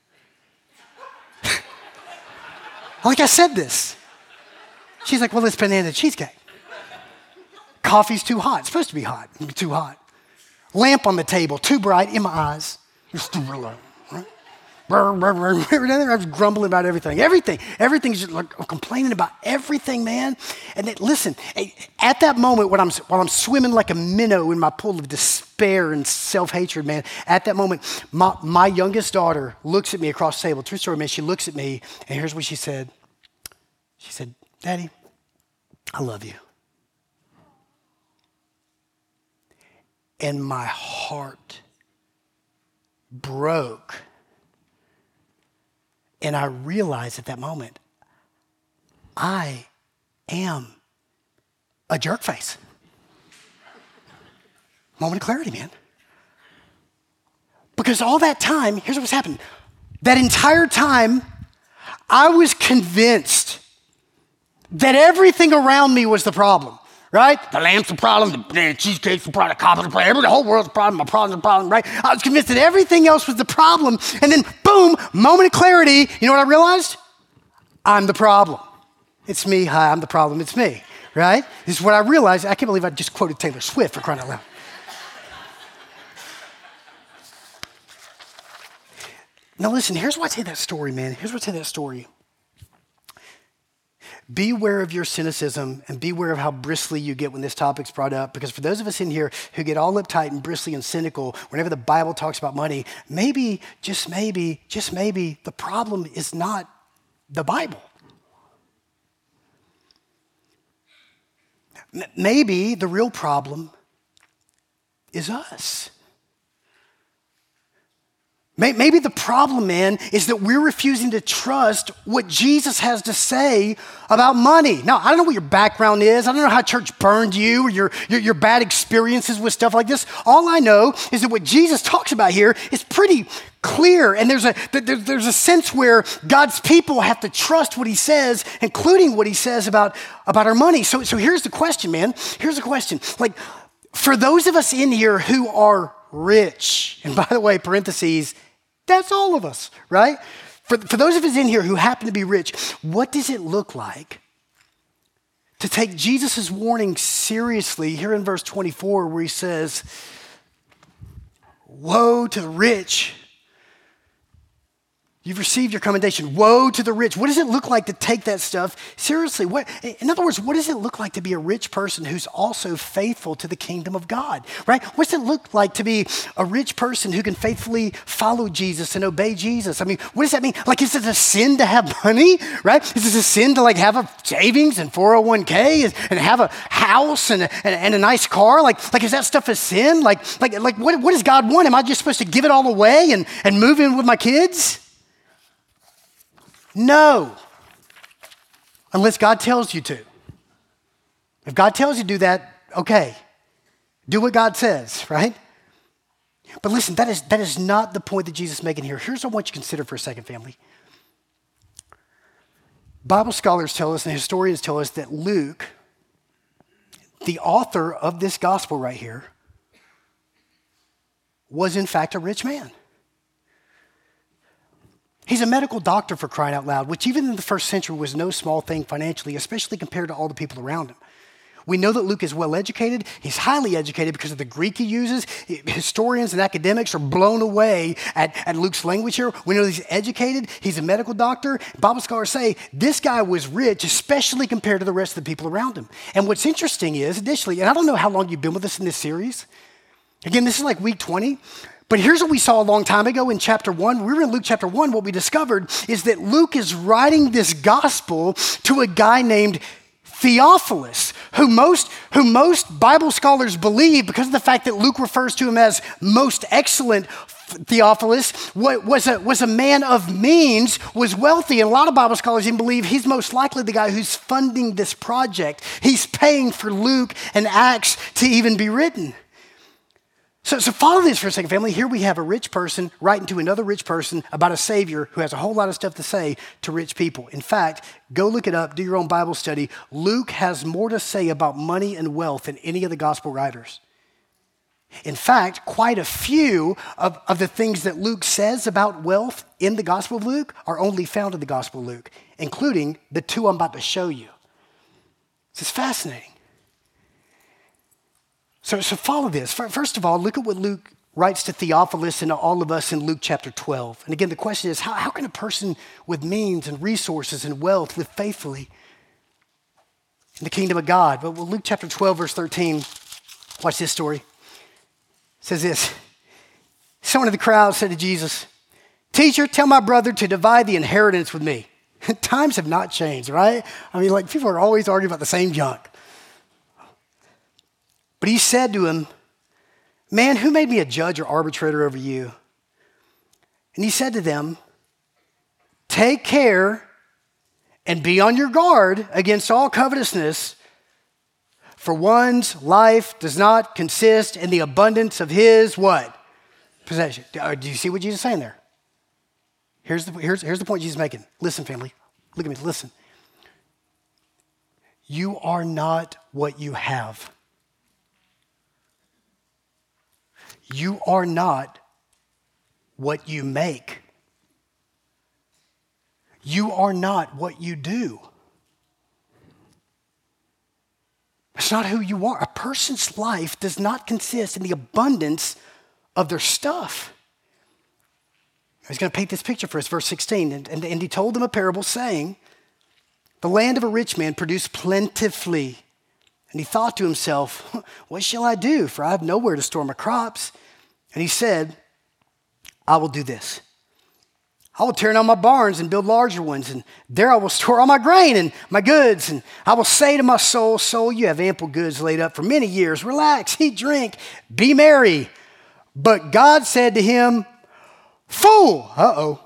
Like I said this. She's like, well, it's banana cheesecake. Coffee's too hot. It's supposed to be hot. It's too hot. Lamp on the table, too bright in my eyes. It's too low, right? I was grumbling about everything. Everything. Everything's just like I'm complaining about everything, man. And then, listen, at that moment when I'm, while I'm swimming like a minnow in my pool of despair and self-hatred, man, at that moment, my, my youngest daughter looks at me across the table. True story, man. She looks at me, and here's what she said. She said, Daddy, I love you. And my heart broke. And I realized at that moment, I am a jerk face. Moment of clarity, man. Because all that time, here's what's happened. That entire time, I was convinced that everything around me was the problem. Right? The lamp's the problem, the banana cheesecake's the problem, the coffee's the problem, the whole world's the problem, my problem's the problem, right? I was convinced that everything else was the problem, and then boom, moment of clarity, you know what I realized? I'm the problem. It's me, hi, I'm the problem, it's me, right? This is what I realized. I can't believe I just quoted Taylor Swift for crying out loud. Now listen, here's why I tell that story, man. Here's why I tell that story. Beware of your cynicism and beware of how bristly you get when this topic's brought up. Because for those of us in here who get all uptight and bristly and cynical whenever the Bible talks about money, maybe, just maybe, just maybe, the problem is not the Bible. M- maybe the real problem is us. Maybe the problem, man, is that we're refusing to trust what Jesus has to say about money. Now, I don't know what your background is. I don't know how church burned you or your, your, your bad experiences with stuff like this. All I know is that what Jesus talks about here is pretty clear. And there's a, there's a sense where God's people have to trust what he says, including what he says about, about our money. So, so here's the question, man. Here's the question. Like, for those of us in here who are rich, and by the way, parentheses, that's all of us, right? For, for those of us in here who happen to be rich, what does it look like to take Jesus' warning seriously here in verse twenty-four where he says, woe to the rich. You've received your commendation. Woe to the rich. What does it look like to take that stuff seriously? What, in other words, what does it look like to be a rich person who's also faithful to the kingdom of God, right? What does it look like to be a rich person who can faithfully follow Jesus and obey Jesus? I mean, what does that mean? Like, is it a sin to have money, right? Is it a sin to like have a savings and four oh one k and, and have a house and a, and, and a nice car? Like, like is that stuff a sin? Like, like, like what, what does God want? Am I just supposed to give it all away and, and move in with my kids? No, unless God tells you to. If God tells you to do that, okay, do what God says, right? But listen, that is, that is not the point that Jesus is making here. Here's what I want you to consider for a second, family. Bible scholars tell us and historians tell us that Luke, the author of this gospel right here, was in fact a rich man. He's a medical doctor, for crying out loud, which even in the first century was no small thing financially, especially compared to all the people around him. We know that Luke is well educated. He's highly educated because of the Greek he uses. Historians and academics are blown away at, at Luke's language here. We know he's educated. He's a medical doctor. Bible scholars say this guy was rich, especially compared to the rest of the people around him. And what's interesting is, additionally, and I don't know how long you've been with us in this series. Again, this is like week twenty. But here's what we saw a long time ago in chapter one. We were in Luke chapter one. What we discovered is that Luke is writing this gospel to a guy named Theophilus, who most, who most Bible scholars believe, because of the fact that Luke refers to him as most excellent Theophilus, was a, was a man of means, was wealthy. And a lot of Bible scholars even believe he's most likely the guy who's funding this project. He's paying for Luke and Acts to even be written. So, so follow this for a second, family. Here we have a rich person writing to another rich person about a Savior who has a whole lot of stuff to say to rich people. In fact, go look it up, do your own Bible study. Luke has more to say about money and wealth than any of the gospel writers. In fact, quite a few of, of the things that Luke says about wealth in the Gospel of Luke are only found in the Gospel of Luke, including the two I'm about to show you. This is fascinating. So, so follow this. First of all, look at what Luke writes to Theophilus and to all of us in Luke chapter twelve. And again, the question is, how, how can a person with means and resources and wealth live faithfully in the kingdom of God? But well, Luke chapter twelve, verse thirteen, watch this story. It says this: someone in the crowd said to Jesus, "Teacher, tell my brother to divide the inheritance with me." Times have not changed, right? I mean, like people are always arguing about the same junk. But he said to him, "Man, who made me a judge or arbitrator over you?" And he said to them, "Take care and be on your guard against all covetousness, for one's life does not consist in the abundance of his" what? Possession. Do you see what Jesus is saying there? Here's the, here's, here's the point Jesus is making. Listen, family. Look at me. Listen. You are not what you have. You are not what you make. You are not what you do. It's not who you are. A person's life does not consist in the abundance of their stuff. He's going to paint this picture for us, verse sixteen. And, and, and he told them a parable saying, "The land of a rich man produced plentifully. And he thought to himself, what shall I do? For I have nowhere to store my crops." And he said, "I will do this. I will tear down my barns and build larger ones. And there I will store all my grain and my goods. And I will say to my soul, soul, you have ample goods laid up for many years. Relax, eat, drink, be merry." But God said to him, "Fool." Uh-oh.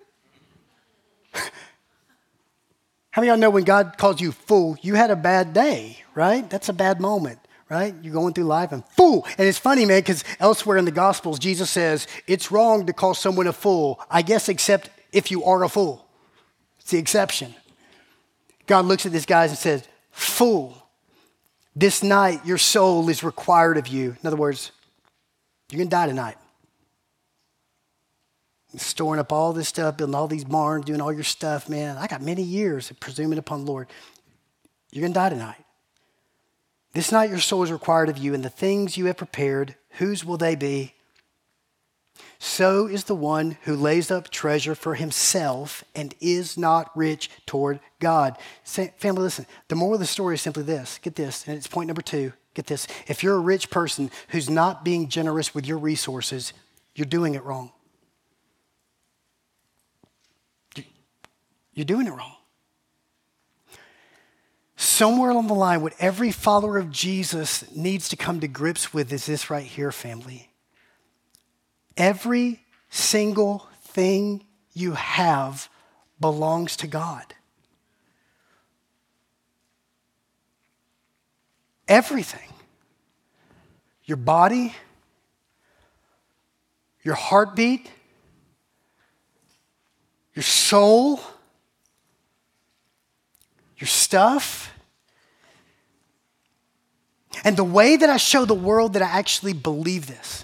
How many of y'all know when God calls you fool, you had a bad day, right? That's a bad moment, right? You're going through life and fool. And it's funny, man, because elsewhere in the Gospels, Jesus says, it's wrong to call someone a fool, I guess, except if you are a fool. It's the exception. God looks at this guy and says, "Fool, this night your soul is required of you." In other words, you're going to die tonight. Storing up all this stuff, building all these barns, doing all your stuff, man. I got many years of presuming upon the Lord. You're going to die tonight. This night your soul is required of you, and the things you have prepared, whose will they be? So is the one who lays up treasure for himself and is not rich toward God. Family, listen, the moral of the story is simply this. Get this, and it's point number two. Get this. If you're a rich person who's not being generous with your resources, you're doing it wrong. You're doing it wrong. Somewhere along the line, what every follower of Jesus needs to come to grips with is this right here, family. Every single thing you have belongs to God. Everything. Your body, your heartbeat, your soul, your stuff. And the way that I show the world that I actually believe this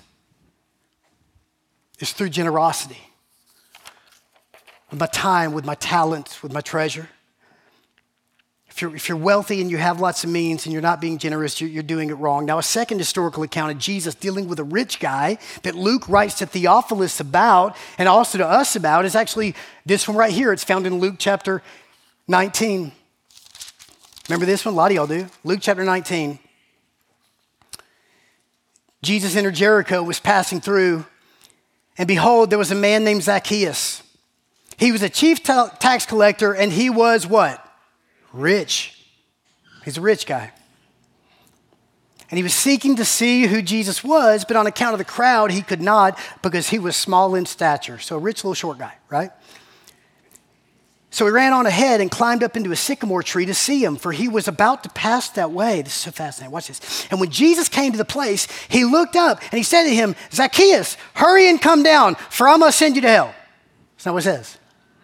is through generosity. With my time, with my talents, with my treasure. If you're, if you're wealthy and you have lots of means and you're not being generous, you're, you're doing it wrong. Now, a second historical account of Jesus dealing with a rich guy that Luke writes to Theophilus about and also to us about is actually this one right here. It's found in Luke chapter nineteen. Remember this one? A lot of y'all do. Luke chapter nineteen. Jesus entered Jericho, was passing through, and behold, there was a man named Zacchaeus. He was a chief ta- tax collector, and he was what? Rich. He's a rich guy. And he was seeking to see who Jesus was, but on account of the crowd, he could not because he was small in stature. So a rich little short guy, right? So he ran on ahead and climbed up into a sycamore tree to see him, for he was about to pass that way. This is so fascinating. Watch this. And when Jesus came to the place, he looked up and he said to him, Zacchaeus, hurry and come down, for I must send you to hell. That's not what it says.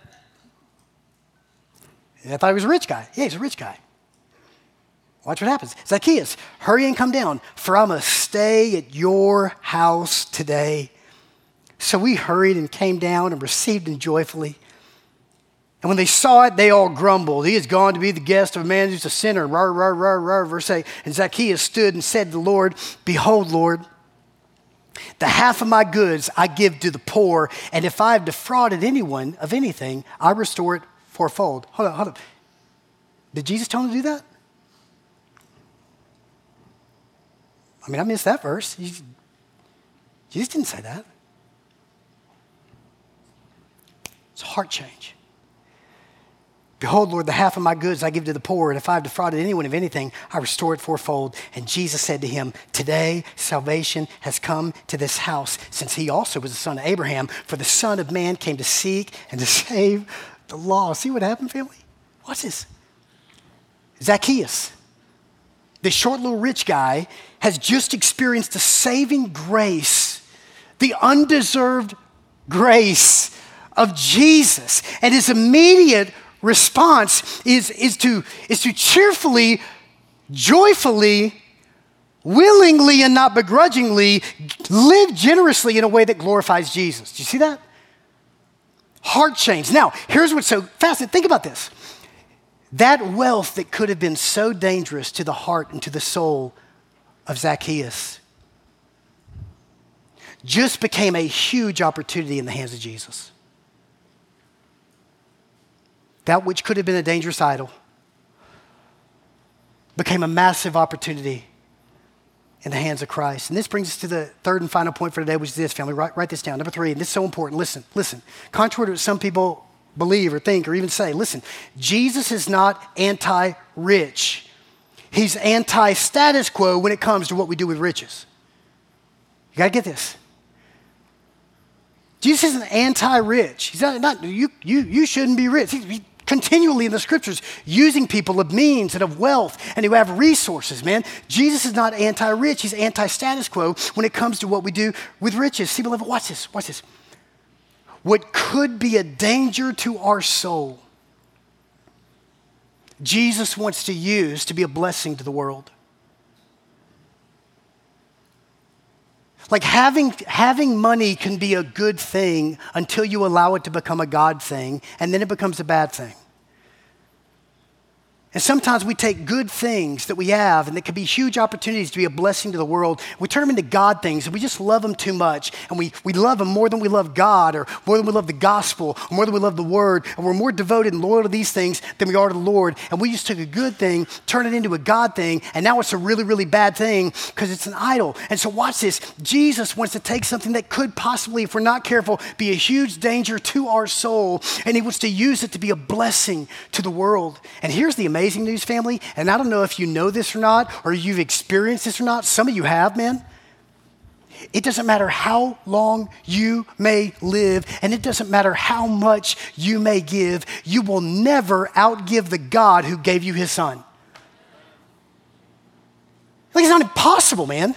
I thought he was a rich guy. Yeah, he's a rich guy. Watch what happens. Zacchaeus, hurry and come down, for I must stay at your house today. So we hurried and came down and received him joyfully. And when they saw it, they all grumbled. He has gone to be the guest of a man who's a sinner. Rar, rar, rar, rar. Verse eight. And Zacchaeus stood and said to the Lord, Behold, Lord, the half of my goods I give to the poor, and if I have defrauded anyone of anything, I restore it fourfold. Hold on, hold on. Did Jesus tell him to do that? I mean, I missed that verse. Jesus didn't say that. It's a heart change. Behold, Lord, the half of my goods I give to the poor, and if I have defrauded anyone of anything, I restore it fourfold. And Jesus said to him, Today salvation has come to this house, since he also was the son of Abraham, for the Son of Man came to seek and to save the lost. See what happened, family? Watch this. Zacchaeus, the short little rich guy, has just experienced the saving grace, the undeserved grace of Jesus. And his immediate response is, is, to, is to cheerfully, joyfully, willingly, and not begrudgingly live generously in a way that glorifies Jesus. Do you see that? Heart change. Now, here's what's so fascinating. Think about this. That wealth that could have been so dangerous to the heart and to the soul of Zacchaeus just became a huge opportunity in the hands of Jesus. That which could have been a dangerous idol became a massive opportunity in the hands of Christ. And this brings us to the third and final point for today, which is this, family. Write, write this down. Number three, and this is so important. Listen, listen. Contrary to what some people believe or think or even say, listen, Jesus is not anti-rich. He's anti-status quo when it comes to what we do with riches. You got to get this. Jesus isn't anti-rich. He's not, not you, you, you shouldn't be rich. He, he continually in the scriptures using people of means and of wealth and who have resources, man. Jesus is not anti-rich. He's anti-status quo when it comes to what we do with riches. See, beloved, watch this, watch this. What could be a danger to our soul, Jesus wants to use to be a blessing to the world. Like having, having money can be a good thing until you allow it to become a God thing, and then it becomes a bad thing. And sometimes we take good things that we have and that could be huge opportunities to be a blessing to the world. We turn them into God things and we just love them too much. And we, we love them more than we love God or more than we love the gospel or more than we love the word. And we're more devoted and loyal to these things than we are to the Lord. And we just took a good thing, turn it into a God thing, and now it's a really, really bad thing because it's an idol. And so watch this. Jesus wants to take something that could possibly, if we're not careful, be a huge danger to our soul. And he wants to use it to be a blessing to the world. And here's the amazing Amazing news, family, and I don't know if you know this or not, or you've experienced this or not. Some of you have, man. It doesn't matter how long you may live, and it doesn't matter how much you may give, you will never outgive the God who gave you his son. Like, it's not impossible, man.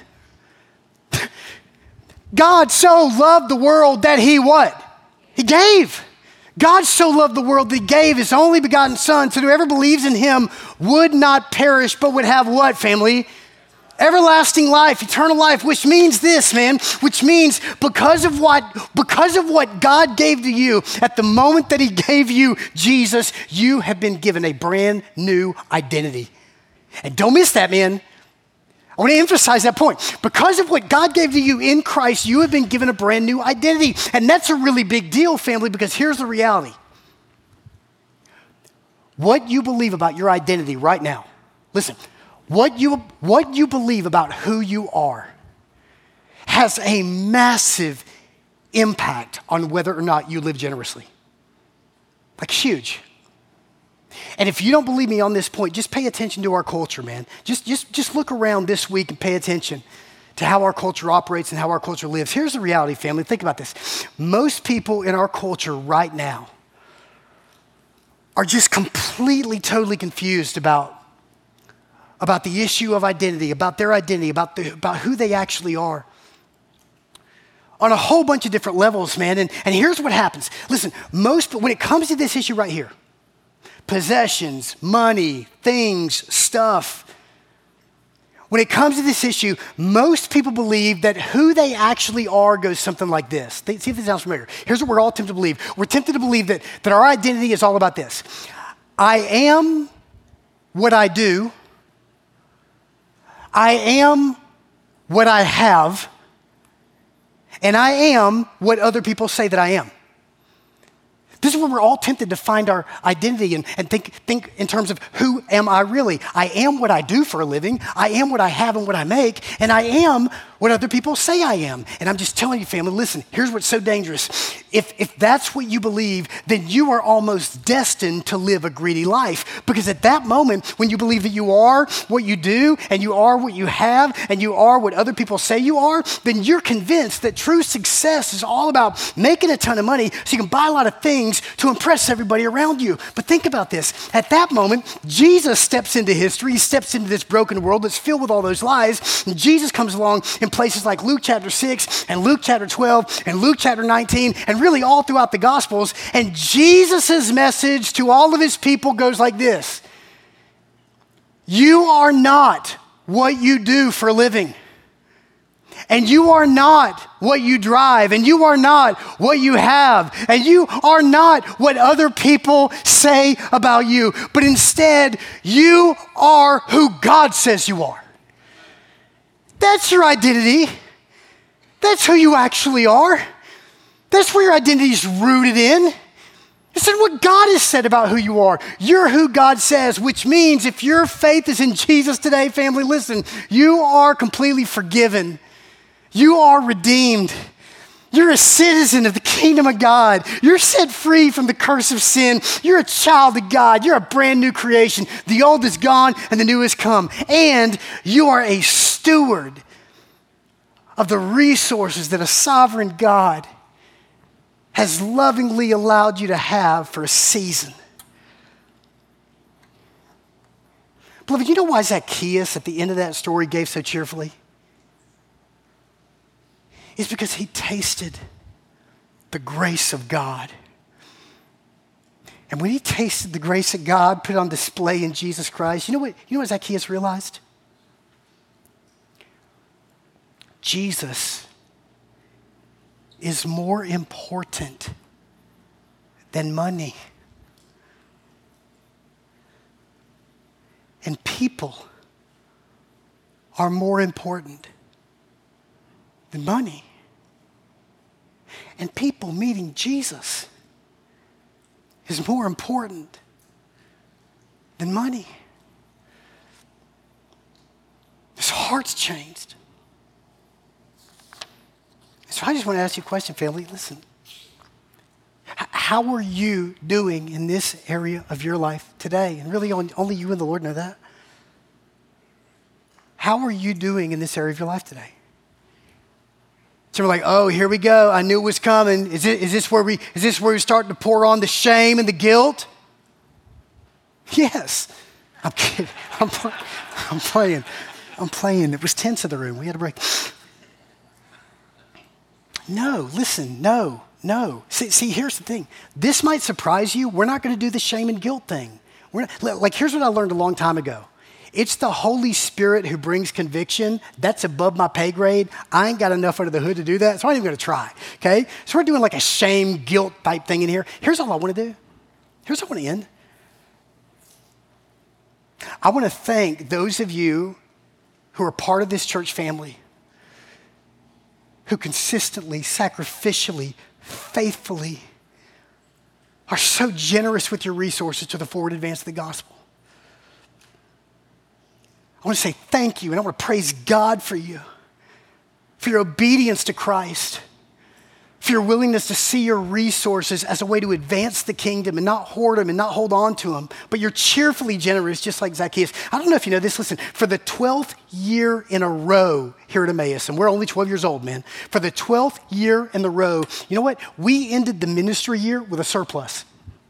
God so loved the world that he what? He gave. God so loved the world that he gave his only begotten son so that whoever believes in him would not perish but would have what, family? Everlasting life, eternal life, which means this, man, which means because of what, because of what God gave to you at the moment that he gave you Jesus, you have been given a brand new identity. And don't miss that, man. I want to emphasize that point. Because of what God gave to you in Christ, you have been given a brand new identity. And that's a really big deal, family, because here's the reality. What you believe about your identity right now, listen, what you, what you believe about who you are has a massive impact on whether or not you live generously. Like huge. And if you don't believe me on this point, just pay attention to our culture, man. Just, just, just look around this week and pay attention to how our culture operates and how our culture lives. Here's the reality, family. Think about this. Most people in our culture right now are just completely, totally confused about, about the issue of identity, about their identity, about, the, about who they actually are. On a whole bunch of different levels, man. And, and here's what happens. Listen, most, when it comes to this issue right here, possessions, money, things, stuff. When it comes to this issue, most people believe that who they actually are goes something like this. See if this sounds familiar. Here's what we're all tempted to believe. We're tempted to believe that, that our identity is all about this. I am what I do. I am what I have. And I am what other people say that I am. This is where we're all tempted to find our identity and, and think, think in terms of who am I really? I am what I do for a living. I am what I have and what I make. And I am what other people say I am. And I'm just telling you, family, listen, here's what's so dangerous. If, if that's what you believe, then you are almost destined to live a greedy life. Because at that moment, when you believe that you are what you do, and you are what you have, and you are what other people say you are, then you're convinced that true success is all about making a ton of money so you can buy a lot of things to impress everybody around you. But think about this. At that moment, Jesus steps into history. He steps into this broken world that's filled with all those lies. And Jesus comes along in places like Luke chapter six and Luke chapter twelve and Luke chapter nineteen and really all throughout the Gospels. And Jesus' message to all of his people goes like this. You are not what you do for a living. And you are not what you drive, and you are not what you have, and you are not what other people say about you, but instead, you are who God says you are. That's your identity. That's who you actually are. That's where your identity is rooted in. It's in what God has said about who you are. You're who God says, which means if your faith is in Jesus today, family, listen, you are completely forgiven. You are redeemed. You're a citizen of the kingdom of God. You're set free from the curse of sin. You're a child of God. You're a brand new creation. The old is gone and the new has come. And you are a steward of the resources that a sovereign God has lovingly allowed you to have for a season. Beloved, you know why Zacchaeus at the end of that story gave so cheerfully? It's because he tasted the grace of God. And when he tasted the grace of God put on display in Jesus Christ, you know what, you know what Zacchaeus realized? Jesus is more important than money. And people are more important than money. And people meeting Jesus is more important than money. His heart's changed. So I just want to ask you a question, family. Listen, H- how are you doing in this area of your life today? And really only, only you and the Lord know that. How are you doing in this area of your life today? So we're like, oh, here we go. I knew it was coming. Is, it, is, this where we, is this where we start to pour on the shame and the guilt? Yes. I'm kidding. I'm, play, I'm playing. I'm playing. It was tense in the room. We had a break. No, listen, no, no. See, see, here's the thing. This might surprise you. We're not going to do the shame and guilt thing. We're not, like, here's what I learned a long time ago. it's the Holy Spirit who brings conviction. That's above my pay grade. I ain't got enough under the hood to do that, so I ain't even gonna try, okay? So we're doing like a shame, guilt type thing in here. Here's all I wanna do. Here's how I wanna end. I wanna thank those of you who are part of this church family, who consistently, sacrificially, faithfully are so generous with your resources to the forward advance of the gospel. I want to say thank you, and I want to praise God for you, for your obedience to Christ, for your willingness to see your resources as a way to advance the kingdom and not hoard them and not hold on to them, but you're cheerfully generous, just like Zacchaeus. I don't know if you know this, listen, for the twelfth year in a row here at Emmaus, and we're only twelve years old, man, for the twelfth year in the row, you know what? We ended the ministry year with a surplus.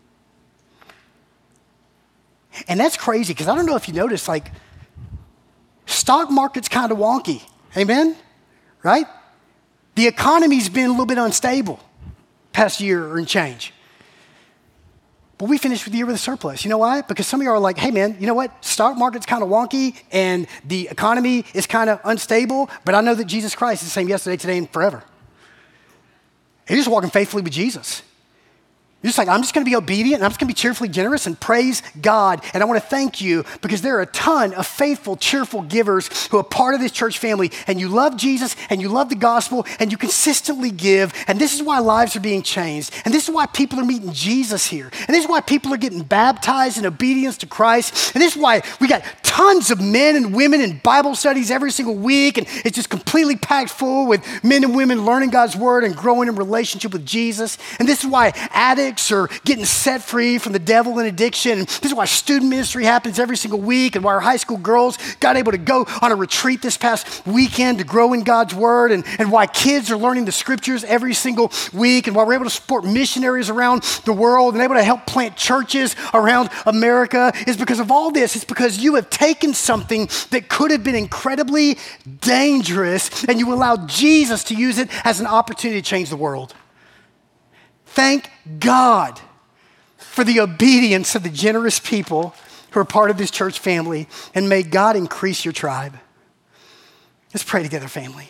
And that's crazy, because I don't know if you noticed, like, stock market's kind of wonky, amen? Right? The economy's been a little bit unstable past year and change. But we finished with the year with a surplus. You know why? Because some of you are like, hey man, you know what? Stock market's kind of wonky and the economy is kind of unstable, but I know that Jesus Christ is the same yesterday, today, and forever. And you're just walking faithfully with Jesus. You're just like, I'm just gonna be obedient and I'm just gonna be cheerfully generous and praise God. And I wanna thank you because there are a ton of faithful, cheerful givers who are part of this church family, and you love Jesus and you love the gospel and you consistently give. And this is why lives are being changed. And this is why people are meeting Jesus here. And this is why people are getting baptized in obedience to Christ. And this is why we got tons of men and women in Bible studies every single week. And it's just completely packed full with men and women learning God's word and growing in relationship with Jesus. And this is why addicts are getting set free from the devil and addiction. And this is why student ministry happens every single week, and why our high school girls got able to go on a retreat this past weekend to grow in God's word, and, and why kids are learning the scriptures every single week, and why we're able to support missionaries around the world and able to help plant churches around America is because of all this. It's because you have taken something that could have been incredibly dangerous and you allowed Jesus to use it as an opportunity to change the world. Thank God for the obedience of the generous people who are part of this church family, and may God increase your tribe. Let's pray together, family.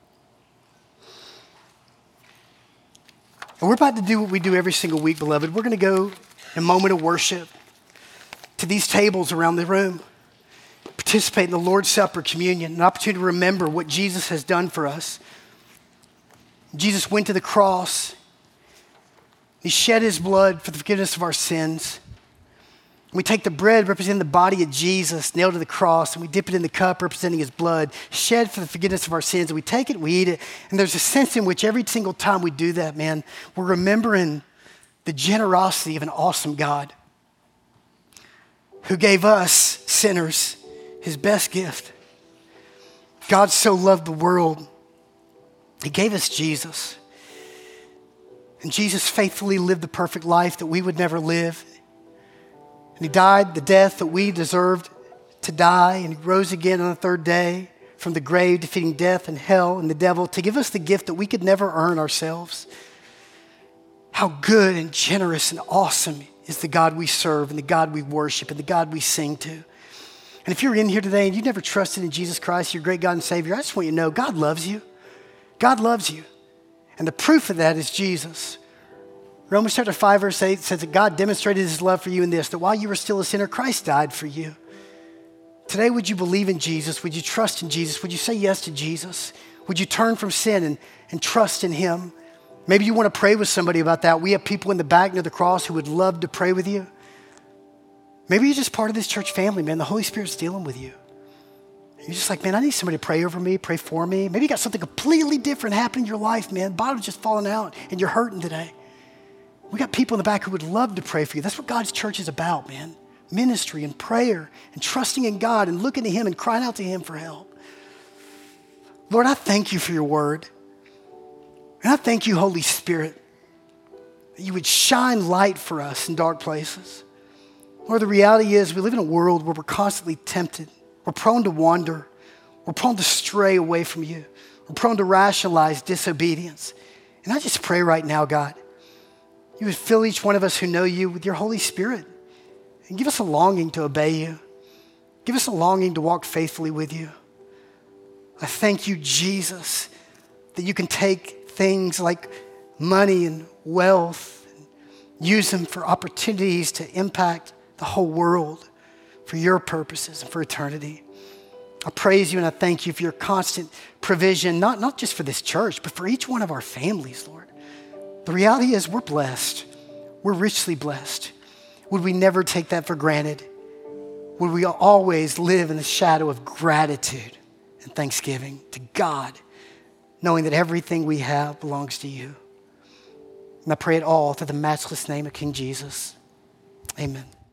And we're about to do what we do every single week, beloved. We're going to go in a moment of worship to these tables around the room, participate in the Lord's Supper, communion, an opportunity to remember what Jesus has done for us. Jesus went to the cross. He shed his blood for the forgiveness of our sins. We take the bread representing the body of Jesus nailed to the cross, and we dip it in the cup representing his blood shed for the forgiveness of our sins. And we take it, we eat it, and there's a sense in which every single time we do that, man, we're remembering the generosity of an awesome God who gave us, sinners, his best gift. God so loved the world, he gave us Jesus. And Jesus faithfully lived the perfect life that we would never live. And he died the death that we deserved to die. And he rose again on the third day from the grave, defeating death and hell and the devil to give us the gift that we could never earn ourselves. How good and generous and awesome is the God we serve and the God we worship and the God we sing to. And if you're in here today and you've never trusted in Jesus Christ, your great God and Savior, I just want you to know God loves you. God loves you. And the proof of that is Jesus. Romans chapter five, verse eight says that God demonstrated his love for you in this, that while you were still a sinner, Christ died for you. Today, would you believe in Jesus? Would you trust in Jesus? Would you say yes to Jesus? Would you turn from sin and, and trust in him? Maybe you want to pray with somebody about that. We have people in the back near the cross who would love to pray with you. Maybe you're just part of this church family, man. The Holy Spirit's dealing with you. You're just like, man, I need somebody to pray over me, pray for me. Maybe you got something completely different happening in your life, man. The bottom's just falling out and you're hurting today. We got people in the back who would love to pray for you. That's what God's church is about, man. Ministry and prayer and trusting in God and looking to him and crying out to him for help. Lord, I thank you for your word. And I thank you, Holy Spirit, that you would shine light for us in dark places. Lord, the reality is we live in a world where we're constantly tempted. We're prone to wander. We're prone to stray away from you. We're prone to rationalize disobedience. And I just pray right now, God, you would fill each one of us who know you with your Holy Spirit and give us a longing to obey you. Give us a longing to walk faithfully with you. I thank you, Jesus, that you can take things like money and wealth and use them for opportunities to impact the whole world for your purposes and for eternity. I praise you and I thank you for your constant provision, not, not just for this church, but for each one of our families, Lord. The reality is we're blessed. We're richly blessed. Would we never take that for granted? Would we always live in the shadow of gratitude and thanksgiving to God, knowing that everything we have belongs to you? And I pray it all through the matchless name of King Jesus. Amen.